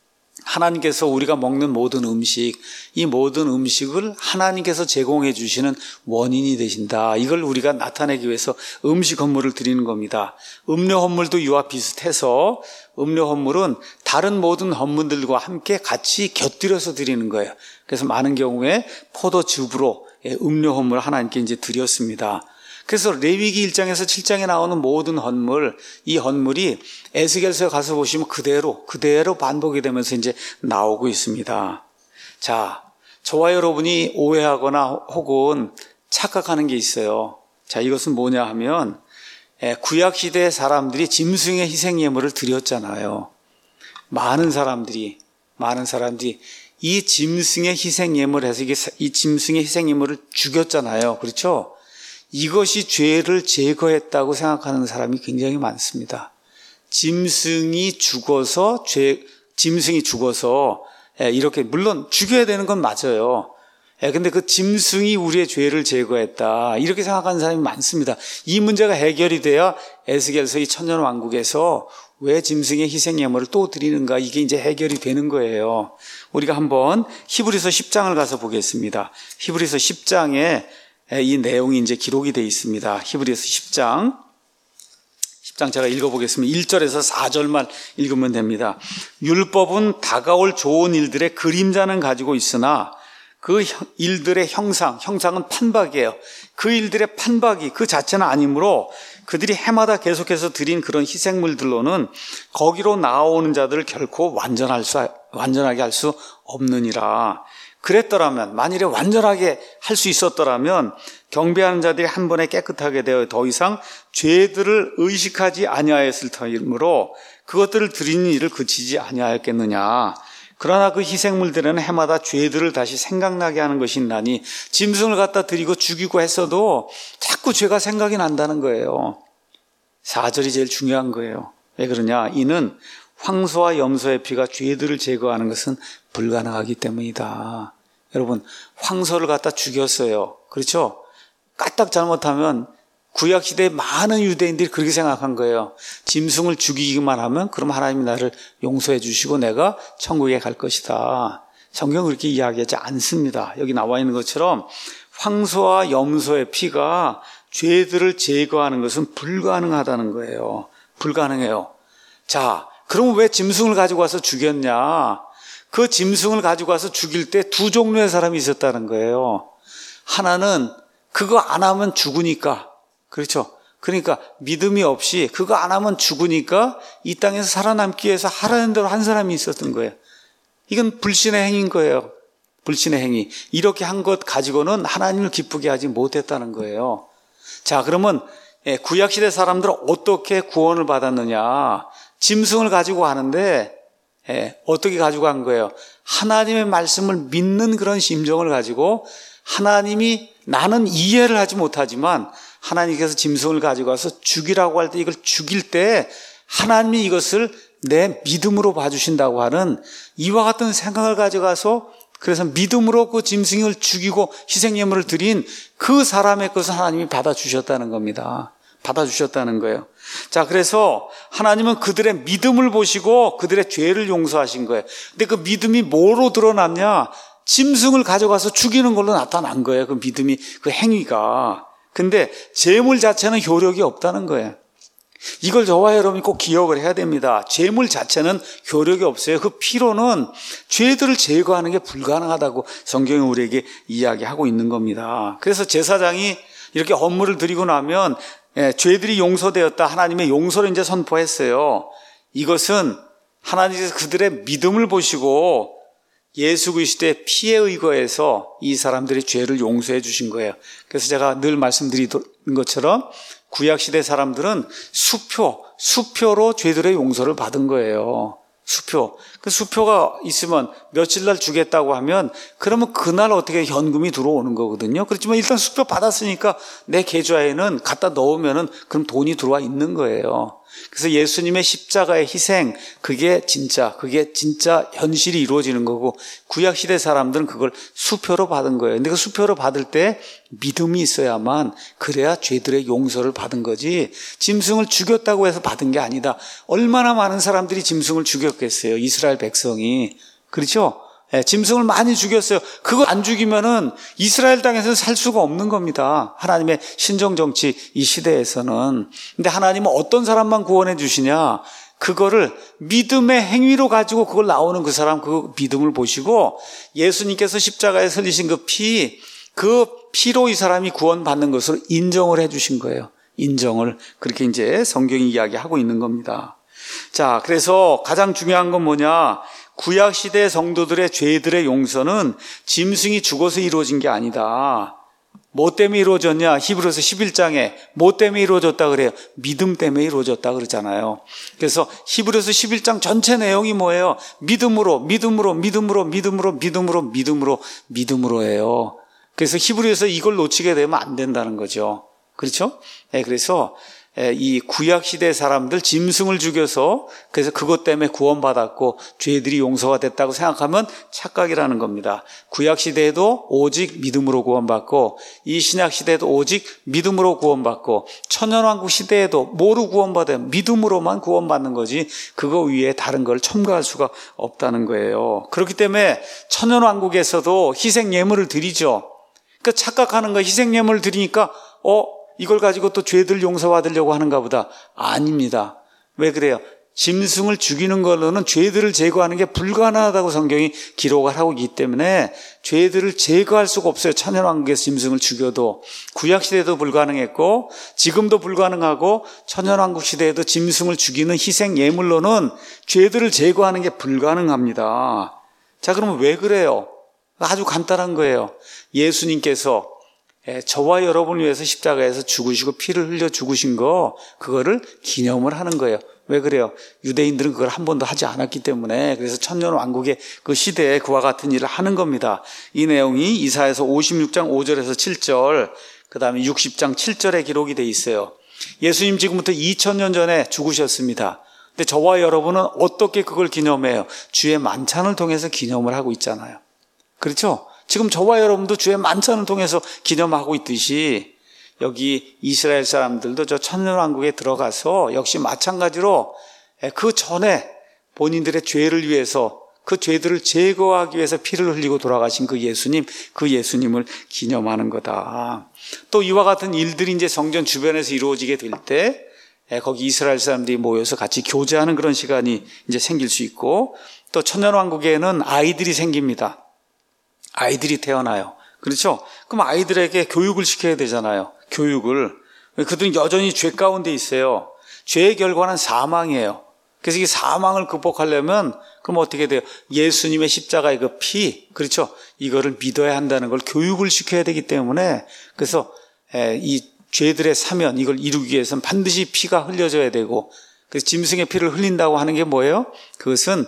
하나님께서 우리가 먹는 모든 음식, 이 모든 음식을 하나님께서 제공해 주시는 원인이 되신다. 이걸 우리가 나타내기 위해서 음식 헌물을 드리는 겁니다. 음료 헌물도 이와 비슷해서 음료 헌물은 다른 모든 헌물들과 함께 같이 곁들여서 드리는 거예요. 그래서 많은 경우에 포도즙으로 음료 헌물을 하나님께 이제 드렸습니다. 그래서 레위기 1장에서 7장에 나오는 모든 헌물, 이 헌물이 에스겔서에 가서 보시면 그대로 반복이 되면서 이제 나오고 있습니다. 자, 저와 여러분이 오해하거나 혹은 착각하는 게 있어요. 자, 이것은 뭐냐 하면 구약시대의 사람들이 짐승의 희생예물을 드렸잖아요. 많은 사람들이 이 짐승의 희생예물을 해서 이 짐승의 희생예물을 죽였잖아요. 그렇죠? 이것이 죄를 제거했다고 생각하는 사람이 굉장히 많습니다. 짐승이 죽어서 이렇게 물론 죽여야 되는 건 맞아요. 근데 그 짐승이 우리의 죄를 제거했다 이렇게 생각하는 사람이 많습니다. 이 문제가 해결이 돼야 에스겔서 이 천년왕국에서 왜 짐승의 희생예물을 또 드리는가 이게 이제 해결이 되는 거예요. 우리가 한번 히브리서 10장을 가서 보겠습니다. 히브리서 10장에 이 내용이 이제 기록이 되어 있습니다. 히브리서 10장 제가 읽어보겠습니다. 1절에서 4절만 읽으면 됩니다. 율법은 다가올 좋은 일들의 그림자는 가지고 있으나 그 일들의 형상은 판박이에요. 그 일들의 판박이 그 자체는 아니므로 그들이 해마다 계속해서 드린 그런 희생물들로는 거기로 나아오는 자들을 결코 완전하게 할 수 없느니라. 그랬더라면, 만일에 완전하게 할 수 있었더라면 경배하는 자들이 한 번에 깨끗하게 되어 더 이상 죄들을 의식하지 아니하였을 터이므로 그것들을 드리는 일을 그치지 아니하였겠느냐. 그러나 그 희생물들은 해마다 죄들을 다시 생각나게 하는 것이 있나니 짐승을 갖다 드리고 죽이고 했어도 자꾸 죄가 생각이 난다는 거예요. 4절이 제일 중요한 거예요. 왜 그러냐? 이는 황소와 염소의 피가 죄들을 제거하는 것은 불가능하기 때문이다. 여러분, 황소를 갖다 죽였어요. 그렇죠? 까딱 잘못하면 구약시대의 많은 유대인들이 그렇게 생각한 거예요. 짐승을 죽이기만 하면 그럼 하나님이 나를 용서해 주시고 내가 천국에 갈 것이다. 성경은 그렇게 이야기하지 않습니다. 여기 나와 있는 것처럼 황소와 염소의 피가 죄들을 제거하는 것은 불가능하다는 거예요. 불가능해요. 자, 그럼 왜 짐승을 가지고 와서 죽였냐? 그 짐승을 가지고 와서 죽일 때 두 종류의 사람이 있었다는 거예요. 하나는 그거 안 하면 죽으니까, 그렇죠? 그러니까 믿음이 없이 그거 안 하면 죽으니까 이 땅에서 살아남기 위해서 하라는 대로 한 사람이 있었던 거예요. 이건 불신의 행위인 거예요. 불신의 행위. 이렇게 한 것 가지고는 하나님을 기쁘게 하지 못했다는 거예요. 자, 그러면 구약시대 사람들은 어떻게 구원을 받았느냐? 짐승을 가지고 하는데 어떻게 가지고 간 거예요? 하나님의 말씀을 믿는 그런 심정을 가지고 하나님이 나는 이해를 하지 못하지만 하나님께서 짐승을 가지고 와서 죽이라고 할 때 이걸 죽일 때 하나님이 이것을 내 믿음으로 봐주신다고 하는 이와 같은 생각을 가져가서 그래서 믿음으로 그 짐승을 죽이고 희생예물을 드린 그 사람의 것을 하나님이 받아주셨다는 겁니다. 받아주셨다는 거예요. 자, 그래서 하나님은 그들의 믿음을 보시고 그들의 죄를 용서하신 거예요. 근데 그 믿음이 뭐로 드러났냐? 짐승을 가져가서 죽이는 걸로 나타난 거예요. 그 믿음이, 그 행위가. 근데 제물 자체는 효력이 없다는 거예요. 이걸 저와 여러분이 꼭 기억을 해야 됩니다. 제물 자체는 효력이 없어요. 그 피로는 죄들을 제거하는 게 불가능하다고 성경이 우리에게 이야기하고 있는 겁니다. 그래서 제사장이 이렇게 헌물을 드리고 나면 죄들이 용서되었다. 하나님의 용서를 이제 선포했어요. 이것은 하나님께서 그들의 믿음을 보시고 예수 그리스도의 피에 의거해서 이 사람들의 죄를 용서해 주신 거예요. 그래서 제가 늘 말씀드리는 것처럼 구약시대 사람들은 수표로 죄들의 용서를 받은 거예요. 수표. 그 수표가 있으면 며칠 날 주겠다고 하면 그러면 그날 어떻게 현금이 들어오는 거거든요. 그렇지만 일단 수표 받았으니까 내 계좌에는 갖다 넣으면은 그럼 돈이 들어와 있는 거예요. 그래서 예수님의 십자가의 희생, 그게 진짜 현실이 이루어지는 거고 구약시대 사람들은 그걸 수표로 받은 거예요. 근데 그 수표로 받을 때 믿음이 있어야만 그래야 죄들의 용서를 받은 거지 짐승을 죽였다고 해서 받은 게 아니다. 얼마나 많은 사람들이 짐승을 죽였겠어요. 이스라엘 백성이. 그렇죠? 짐승을 많이 죽였어요. 그거 안 죽이면은 이스라엘 땅에서는 살 수가 없는 겁니다. 하나님의 신정정치 이 시대에서는. 근데 하나님은 어떤 사람만 구원해 주시냐? 그거를 믿음의 행위로 가지고 그걸 나오는 그 사람 그 믿음을 보시고 예수님께서 십자가에 흘리신 그 피로 이 사람이 구원받는 것으로 인정을 해 주신 거예요. 인정을. 그렇게 이제 성경이 이야기하고 있는 겁니다. 자, 그래서 가장 중요한 건 뭐냐? 구약시대 성도들의 죄들의 용서는 짐승이 죽어서 이루어진 게 아니다. 뭐 때문에 이루어졌냐? 히브리서 11장에 뭐 때문에 이루어졌다 그래요? 믿음 때문에 이루어졌다 그러잖아요. 그래서 히브리서 11장 전체 내용이 뭐예요? 믿음으로예요. 그래서 히브리서 이걸 놓치게 되면 안 된다는 거죠. 그렇죠? 그래서 이 구약시대 사람들 짐승을 죽여서 그래서 그것 때문에 구원받았고 죄들이 용서가 됐다고 생각하면 착각이라는 겁니다. 구약시대에도 오직 믿음으로 구원받고 이 신약시대에도 오직 믿음으로 구원받고 천년왕국 시대에도 뭐로 구원받아요? 믿음으로만 구원받는 거지 그거 위에 다른 걸 첨가할 수가 없다는 거예요. 그렇기 때문에 천년왕국에서도 희생예물을 드리죠. 그러니까 착각하는 거예요. 희생예물을 드리니까 이걸 가지고 또 죄들 용서받으려고 하는가 보다. 아닙니다. 왜 그래요? 짐승을 죽이는 걸로는 죄들을 제거하는 게 불가능하다고 성경이 기록을 하고 있기 때문에 죄들을 제거할 수가 없어요. 천년왕국에서 짐승을 죽여도. 구약시대에도 불가능했고 지금도 불가능하고 천년왕국 시대에도 짐승을 죽이는 희생 예물로는 죄들을 제거하는 게 불가능합니다. 자, 그러면 왜 그래요? 아주 간단한 거예요. 예수님께서 저와 여러분을 위해서 십자가에서 죽으시고 피를 흘려 죽으신 거 그거를 기념을 하는 거예요. 왜 그래요? 유대인들은 그걸 한 번도 하지 않았기 때문에 그래서 천년왕국의 그 시대에 그와 같은 일을 하는 겁니다. 이 내용이 이사야서 56장 5절에서 7절 그 다음에 60장 7절에 기록이 돼 있어요. 예수님 지금부터 2000년 전에 죽으셨습니다. 근데 저와 여러분은 어떻게 그걸 기념해요? 주의 만찬을 통해서 기념을 하고 있잖아요. 그렇죠? 지금 저와 여러분도 주의 만찬을 통해서 기념하고 있듯이 여기 이스라엘 사람들도 저 천년왕국에 들어가서 역시 마찬가지로 그 전에 본인들의 죄를 위해서 그 죄들을 제거하기 위해서 피를 흘리고 돌아가신 그 예수님을 기념하는 거다. 또 이와 같은 일들이 이제 성전 주변에서 이루어지게 될 때 거기 이스라엘 사람들이 모여서 같이 교제하는 그런 시간이 이제 생길 수 있고 또 천년왕국에는 아이들이 생깁니다. 아이들이 태어나요. 그렇죠? 그럼 아이들에게 교육을 시켜야 되잖아요. 교육을. 그들은 여전히 죄 가운데 있어요. 죄의 결과는 사망이에요. 그래서 이 사망을 극복하려면 그럼 어떻게 돼요? 예수님의 십자가의 그 피, 그렇죠? 이거를 믿어야 한다는 걸 교육을 시켜야 되기 때문에 그래서 이 죄들의 사면 이걸 이루기 위해서는 반드시 피가 흘려져야 되고 그래서 짐승의 피를 흘린다고 하는 게 뭐예요? 그것은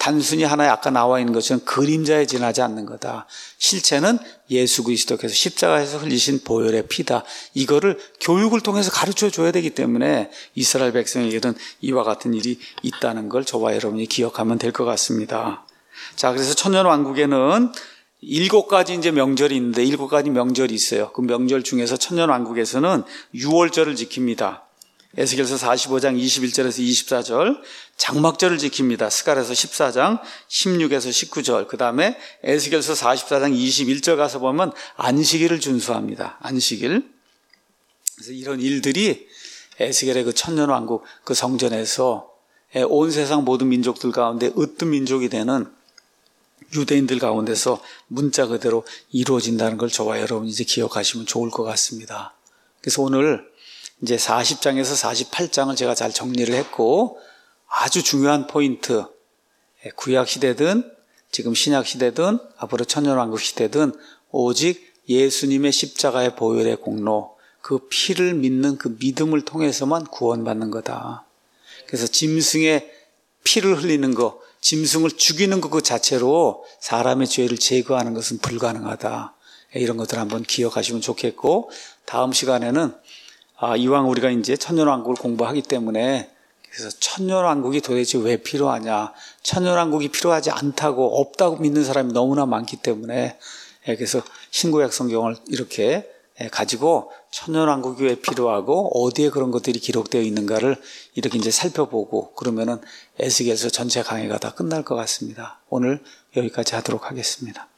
단순히 하나의 아까 나와 있는 것처럼 그림자에 지나지 않는 거다. 실체는 예수 그리스도께서 십자가에서 흘리신 보혈의 피다. 이거를 교육을 통해서 가르쳐 줘야 되기 때문에 이스라엘 백성에게는 이와 같은 일이 있다는 걸 저와 여러분이 기억하면 될 것 같습니다. 자, 그래서 천년왕국에는 7가지 이제 명절이 있는데 7가지 명절이 있어요. 그 명절 중에서 천년왕국에서는 유월절을 지킵니다. 에스겔서 45장 21절에서 24절, 장막절을 지킵니다. 스갈에서 14장 16에서 19절, 그 다음에 에스겔서 44장 21절 가서 보면 안식일을 준수합니다. 안식일. 그래서 이런 일들이 에스겔의 그 천년왕국 그 성전에서 온 세상 모든 민족들 가운데 으뜸 민족이 되는 유대인들 가운데서 문자 그대로 이루어진다는 걸 저와 여러분이 이제 기억하시면 좋을 것 같습니다. 그래서 오늘 이제 40장에서 48장을 제가 잘 정리를 했고, 아주 중요한 포인트, 구약 시대든 지금 신약 시대든 앞으로 천년왕국 시대든 오직 예수님의 십자가의 보혈의 공로, 그 피를 믿는 그 믿음을 통해서만 구원받는 거다. 그래서 짐승의 피를 흘리는 거, 짐승을 죽이는 것 그 자체로 사람의 죄를 제거하는 것은 불가능하다. 이런 것들 한번 기억하시면 좋겠고, 다음 시간에는 이왕 우리가 이제 천년왕국을 공부하기 때문에 그래서 천년왕국이 도대체 왜 필요하냐, 천년왕국이 필요하지 않다고 없다고 믿는 사람이 너무나 많기 때문에 그래서 신구약 성경을 이렇게 가지고 천년왕국이 왜 필요하고 어디에 그런 것들이 기록되어 있는가를 이렇게 이제 살펴보고 그러면은 에스겔서 전체 강의가 다 끝날 것 같습니다. 오늘 여기까지 하도록 하겠습니다.